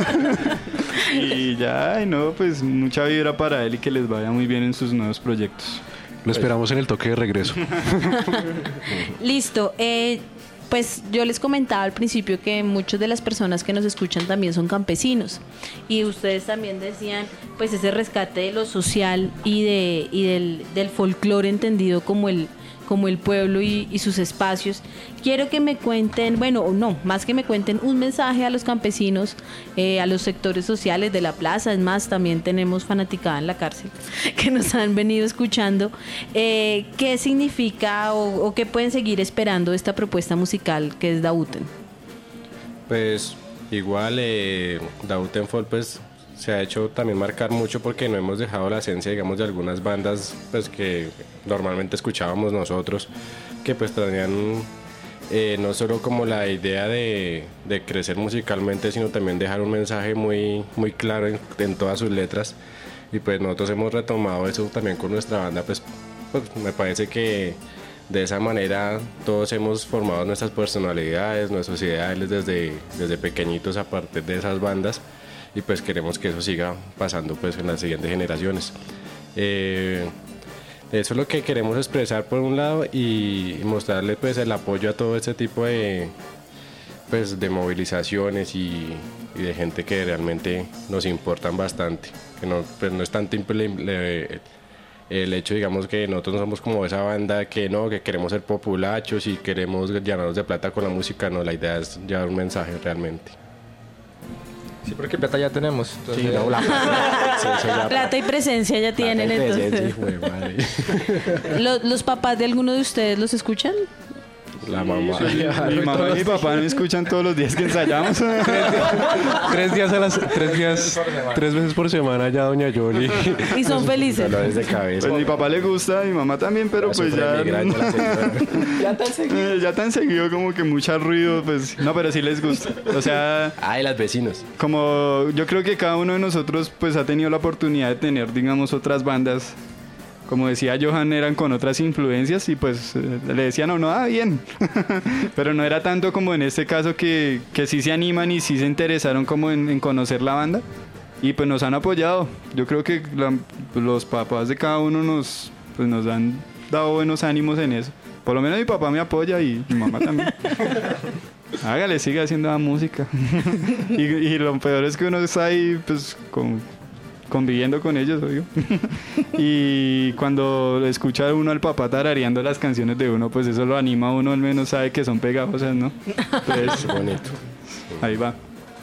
S6: Y ya, ay, no, pues mucha vibra para él y que les vaya muy bien en sus nuevos proyectos.
S7: Lo esperamos en el toque de regreso.
S5: Listo. Eh, pues yo les comentaba al principio que muchas de las personas que nos escuchan también son campesinos. Y ustedes también decían, pues ese rescate de lo social y, de, y del, del folclore entendido como el, como el pueblo y, y sus espacios. Quiero que me cuenten, bueno, no, más que me cuenten un mensaje a los campesinos, eh, a los sectores sociales de la plaza. Es más, también tenemos fanaticada en la cárcel que nos han venido escuchando. Eh, ¿Qué significa o, o qué pueden seguir esperando de esta propuesta musical que es Dauten?
S15: Pues igual eh, Dauten Folk pues se ha hecho también marcar mucho porque no hemos dejado la esencia, digamos, de algunas bandas pues que normalmente escuchábamos nosotros, que pues traían eh, no solo como la idea de, de crecer musicalmente, sino también dejar un mensaje muy, muy claro en, en todas sus letras. Y pues nosotros hemos retomado eso también con nuestra banda, pues, pues me parece que de esa manera todos hemos formado nuestras personalidades, nuestros ideales desde, desde pequeñitos a partir de esas bandas. Y pues queremos que eso siga pasando pues en las siguientes generaciones. Eh, eso es lo que queremos expresar por un lado y mostrarle pues el apoyo a todo este tipo de, pues, de movilizaciones y, y de gente que realmente nos importan bastante. Que no, pues no es tan simple le- el hecho, digamos, que nosotros no somos como esa banda que no, que queremos ser populachos y queremos llenarnos de plata con la música. No, la idea es llevar un mensaje realmente.
S1: Sí, porque plata ya tenemos. Entonces,
S15: Sí, no, la plata. Sí, sí, ya-
S5: Plata y presencia ya tienen,
S15: Plata y
S5: entonces.
S15: presencia, hijo de madre.
S5: ¿Los, ¿Los papás de alguno de ustedes los escuchan?
S15: La mamá.
S6: Sí, mi mamá y mi papá me escuchan todos los días que ensayamos.
S7: tres días a las tres días tres veces por semana ya doña Yoli.
S5: Y son felices.
S15: Dolores de cabeza.
S6: Pues mi papá le gusta, mi mamá también, pero pues
S15: sufre
S6: ya
S15: migraña la señora.
S6: ya tan seguido, ya tan seguido como que mucho ruido, pues no, pero sí les gusta. O sea,
S15: ay, los vecinos.
S6: Como yo creo que cada uno de nosotros pues ha tenido la oportunidad de tener, digamos, otras bandas. Como decía Johan, eran con otras influencias y pues eh, le decían, no, no, ah, bien. Pero no era tanto como en este caso que, que sí se animan y sí se interesaron como en, en conocer la banda. Y pues nos han apoyado. Yo creo que la- los papás de cada uno nos, pues, nos han dado buenos ánimos en eso. Por lo menos mi papá me apoya y mi mamá también. Hágale, siga haciendo la música. y, y lo peor es que uno está ahí pues con... conviviendo con ellos, obvio. Y cuando escucha uno al papá tarareando las canciones de uno, pues eso lo anima a uno, al menos sabe que son pegajosas, ¿no? Entonces,
S7: bonito.
S6: Ahí va.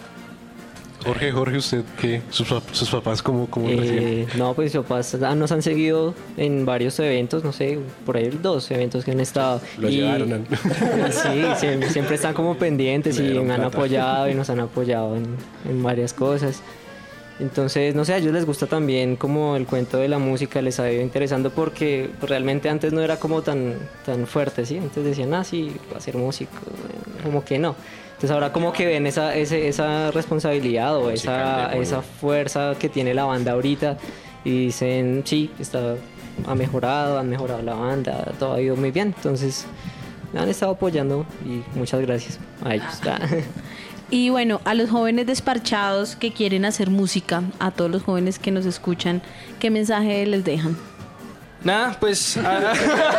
S7: Jorge, Jorge, ¿usted qué? ¿Sus, pap- sus papás cómo, cómo
S12: Eh,
S7: reciben?
S12: no, pues mis papás ah, nos han seguido en varios eventos, no sé, por ahí dos eventos que han estado.
S7: Lo
S12: Y-
S7: llevaron al-
S12: Sí, siempre, siempre están como pendientes
S7: Le
S12: y
S7: dieron
S12: me han
S7: plata.
S12: apoyado y nos han apoyado en, en varias cosas. Entonces, no sé, a ellos les gusta también como el cuento de la música, les ha ido interesando porque realmente antes no era como tan, tan fuerte, ¿sí? Antes decían, ah, sí, va a ser músico, como que no. Entonces ahora como que ven esa, ese- esa responsabilidad o esa, esa fuerza que tiene la banda ahorita y dicen, sí, está, ha mejorado, han mejorado la banda, todo ha ido muy bien. Entonces me han estado apoyando y muchas gracias a ellos.
S5: Y bueno, a los jóvenes desparchados que quieren hacer música, a todos los jóvenes que nos escuchan, ¿qué mensaje les dejan?
S8: Nada, pues... a-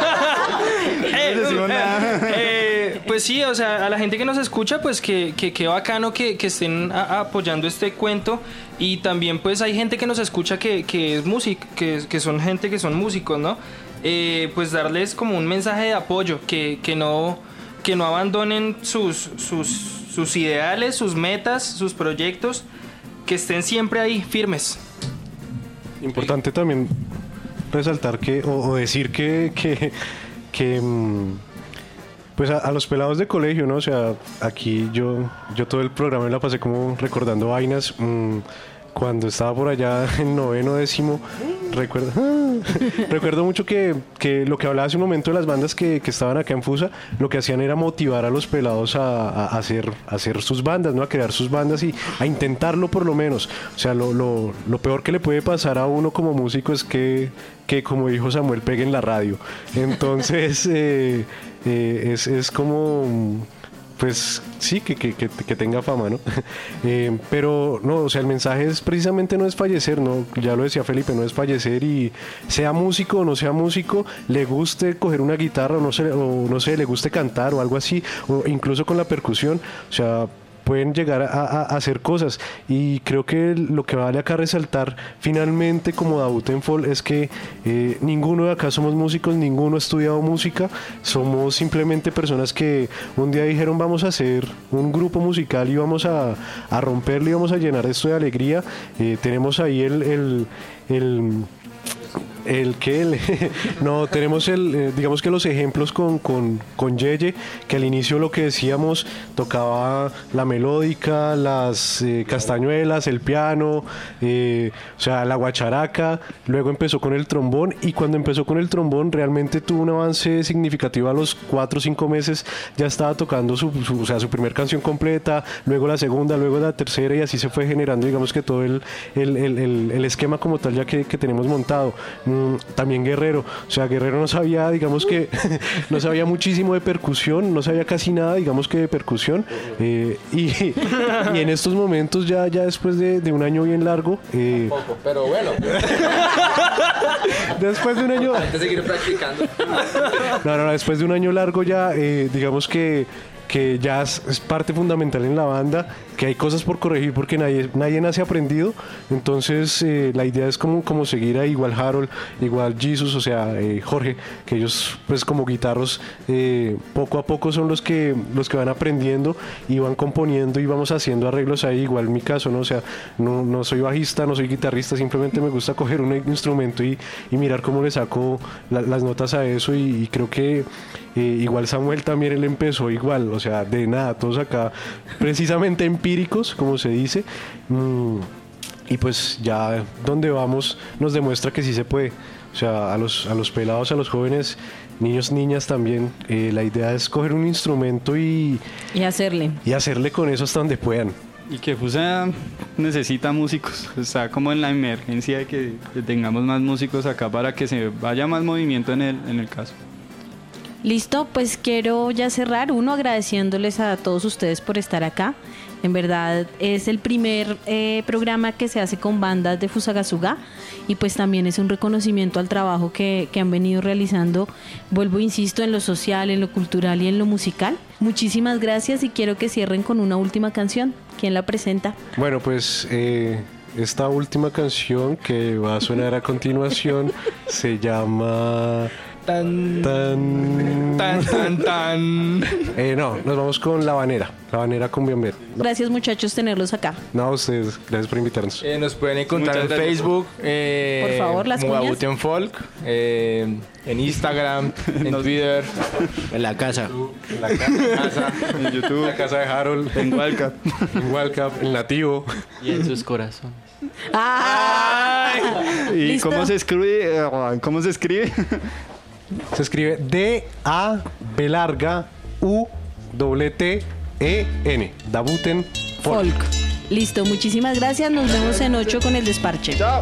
S8: Eh, eh, eh, pues sí, o sea, a la gente que nos escucha, pues que, que, que bacano que, que estén a- a apoyando este cuento. Y también pues hay gente que nos escucha que, que es música, que, que son gente que son músicos, ¿no? Eh, pues darles como un mensaje de apoyo, que, que, no, que no abandonen sus, sus, sus ideales, sus metas, sus proyectos, que estén siempre ahí, firmes.
S7: Importante también resaltar que, o, o decir que, que, que mm, pues a, a los pelados de colegio, ¿no? O sea, aquí yo, yo todo el programa me la pasé como recordando vainas. mm, Cuando estaba por allá en noveno, décimo, recuerdo, recuerdo mucho que, que lo que hablaba hace un momento de las bandas que, que estaban acá en Fusa, lo que hacían era motivar a los pelados a, a hacer, a hacer sus bandas, ¿no? A crear sus bandas y a intentarlo por lo menos. O sea, lo, lo, lo peor que le puede pasar a uno como músico es que, que como dijo Samuel, pegue en la radio. Entonces, eh, eh, es, es como... Pues sí, que, que, que, que tenga fama, ¿no? Eh, pero no, o sea, el mensaje es precisamente no es fallecer, ¿no? Ya lo decía Felipe, no es fallecer y sea músico o no sea músico, le guste coger una guitarra o no sé, o no sé, le guste cantar o algo así, o incluso con la percusión, o sea, pueden llegar a, a- a hacer cosas. Y creo que lo que vale acá resaltar finalmente como Dabu Tenfol es que eh, ninguno de acá somos músicos, ninguno ha estudiado música, somos simplemente personas que un día dijeron vamos a hacer un grupo musical y vamos a, a romperle y vamos a llenar esto de alegría. Eh, tenemos ahí el... el, el el que el, no tenemos el eh, digamos que los ejemplos con, con, con Yeye, que al inicio lo que decíamos tocaba la melódica, las eh, castañuelas, el piano, eh, o sea la guacharaca, luego empezó con el trombón y cuando empezó con el trombón realmente tuvo un avance significativo. A los cuatro o cinco meses ya estaba tocando su, su, o sea, su primer canción completa, luego la segunda, luego la tercera y así se fue generando digamos que todo el, el, el, el, el esquema como tal ya que, que tenemos montado. También Guerrero, o sea, Guerrero no sabía, digamos que no sabía muchísimo de percusión, no sabía casi nada, digamos que de percusión, eh, y, y en estos momentos ya, ya después de, de un año bien largo, eh,
S1: Poco, pero bueno.
S7: después de un año,
S1: Hay que seguir practicando.
S7: no, no, no, después de un año largo ya, eh, digamos que que ya es, es parte fundamental en la banda, que hay cosas por corregir porque nadie, nadie nace aprendido, entonces eh, la idea es como, como seguir a igual Harold, igual Jesus, o sea, eh, Jorge, que ellos pues como guitarros eh, poco a poco son los que, los que van aprendiendo y van componiendo y vamos haciendo arreglos ahí, igual mi caso, ¿no? O sea, no, no soy bajista, no soy guitarrista, simplemente me gusta coger un instrumento y, y mirar cómo le saco la, las notas a eso y, y creo que eh, igual Samuel también él empezó igual, o sea, de nada, todos acá precisamente empíricos, como se dice, mm, y pues ya donde vamos nos demuestra que sí se puede, o sea, a los, a los pelados, a los jóvenes, niños, niñas también, eh, la idea es coger un instrumento y,
S5: Y hacerle.
S7: y hacerle con eso hasta donde puedan.
S6: Y que Fusa necesita músicos, está como en la emergencia de que, que tengamos más músicos acá para que se vaya más movimiento en el, en el caso.
S5: Listo, pues quiero ya cerrar, uno agradeciéndoles a todos ustedes por estar acá. En verdad es el primer eh, programa que se hace con bandas de Fusagasugá y pues también es un reconocimiento al trabajo que, que han venido realizando, vuelvo insisto, en lo social, en lo cultural y en lo musical. Muchísimas gracias y quiero que cierren con una última canción. ¿Quién la presenta?
S7: Bueno, pues eh, esta última canción que va a sonar a continuación se llama...
S8: Tan,
S7: tan,
S8: tan, tan, tan.
S7: Eh, no, nos vamos con La Habanera, La Habanera con Bienvenido.
S5: Gracias muchachos tenerlos acá.
S7: No, a ustedes, gracias por invitarnos.
S1: Eh, nos pueden encontrar
S7: Muchas
S1: en
S7: gracias.
S1: Facebook, eh,
S5: Por favor, las
S1: como
S5: cuñas.
S1: Dauten Folk, eh, en Instagram, en Twitter,
S3: en la casa,
S7: en la casa,
S6: en YouTube,
S7: en la casa de Harold,
S6: en Walcap,
S7: en Walcap, en Nativo
S9: y en sus corazones.
S5: ¡Ay!
S6: ¿Y
S5: ¿Listo?
S6: cómo se escribe? ¿Cómo se escribe?
S7: Se escribe D A B larga U T T E N. Dauten Folk.
S5: Folk. Listo, muchísimas gracias. Nos vemos en ocho con el desparche.
S6: Chao.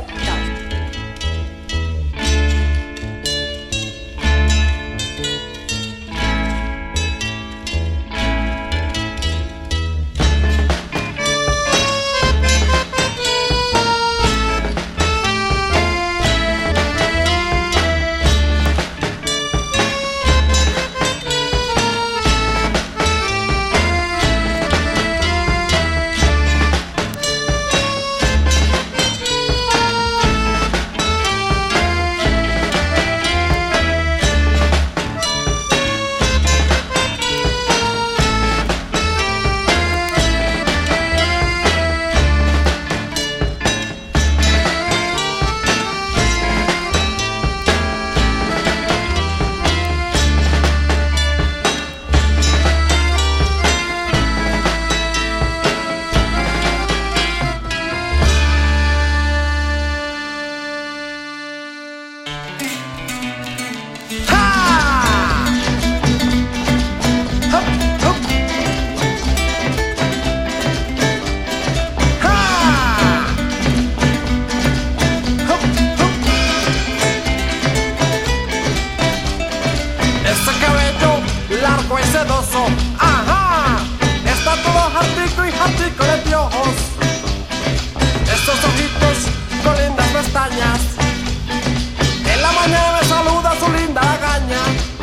S13: Ese cabello largo y sedoso, ajá, está todo jartico y jartico de piojos. Estos ojitos con lindas pestañas, en la mañana me saluda su linda lagaña.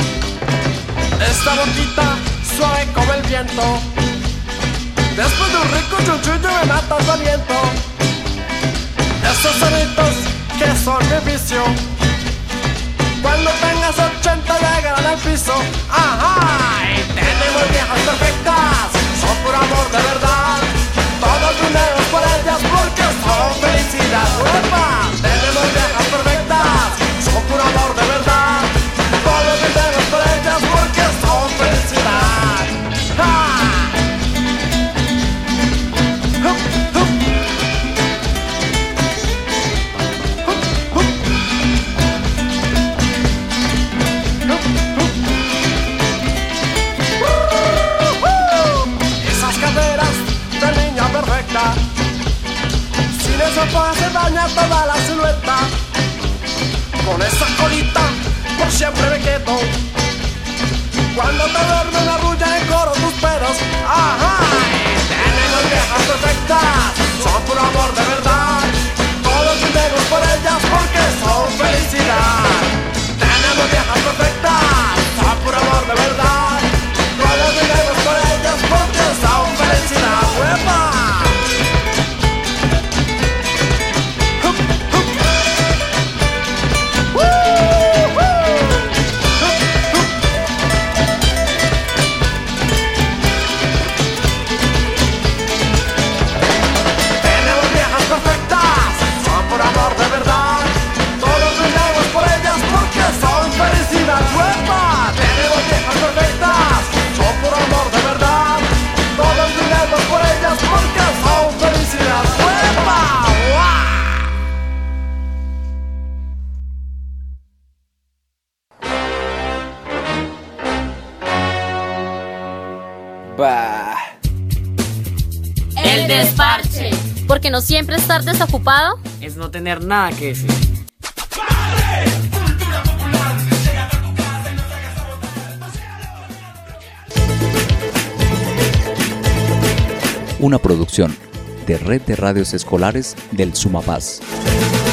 S13: Esta boquita suave como el viento, después de un rico chuchullo me mata su aliento. Estos sonidos que son mi vicio, cuando tengas ochenta llegarán al piso. Ajá, y tenemos viejas perfectas, son por amor de verdad. Todos dinero por ellas porque son felicidad. ¡Uepa! Tenemos viejas perfectas, son por amor de verdad. Todos dinero por ellas porque son felicidad. ¡Ja! ¡Hup, hup! Esas caderas de niña perfecta, sin eso pues se daña toda la silueta. Con esa colita por siempre me quedo, cuando te duerme una rulla en coro tus pelos. Ajá, y tenemos viejas perfectas, son por amor de verdad. Todos tenemos por ellas porque son felicidad. Tenemos viejas perfectas, son por amor de verdad. Todos tenemos por ellas porque son felicidad. ¡Uepa! Hup, hup. ¡Woo! ¡Woo! Hup, hup. Tenemos viejas perfectas, son por amor de verdad. Todos tenemos por ellas porque son felicidad. ¡Uepa! Tenemos viejas perfectas, son por amor de verdad. Todos tenemos por ellas porque son felicidad. ¡Uepa! ¡Uah!
S2: Bah. El desparche. Porque no siempre estar desocupado
S3: es no tener nada que decir.
S14: Una producción de Red de Radios Escolares del Sumapaz.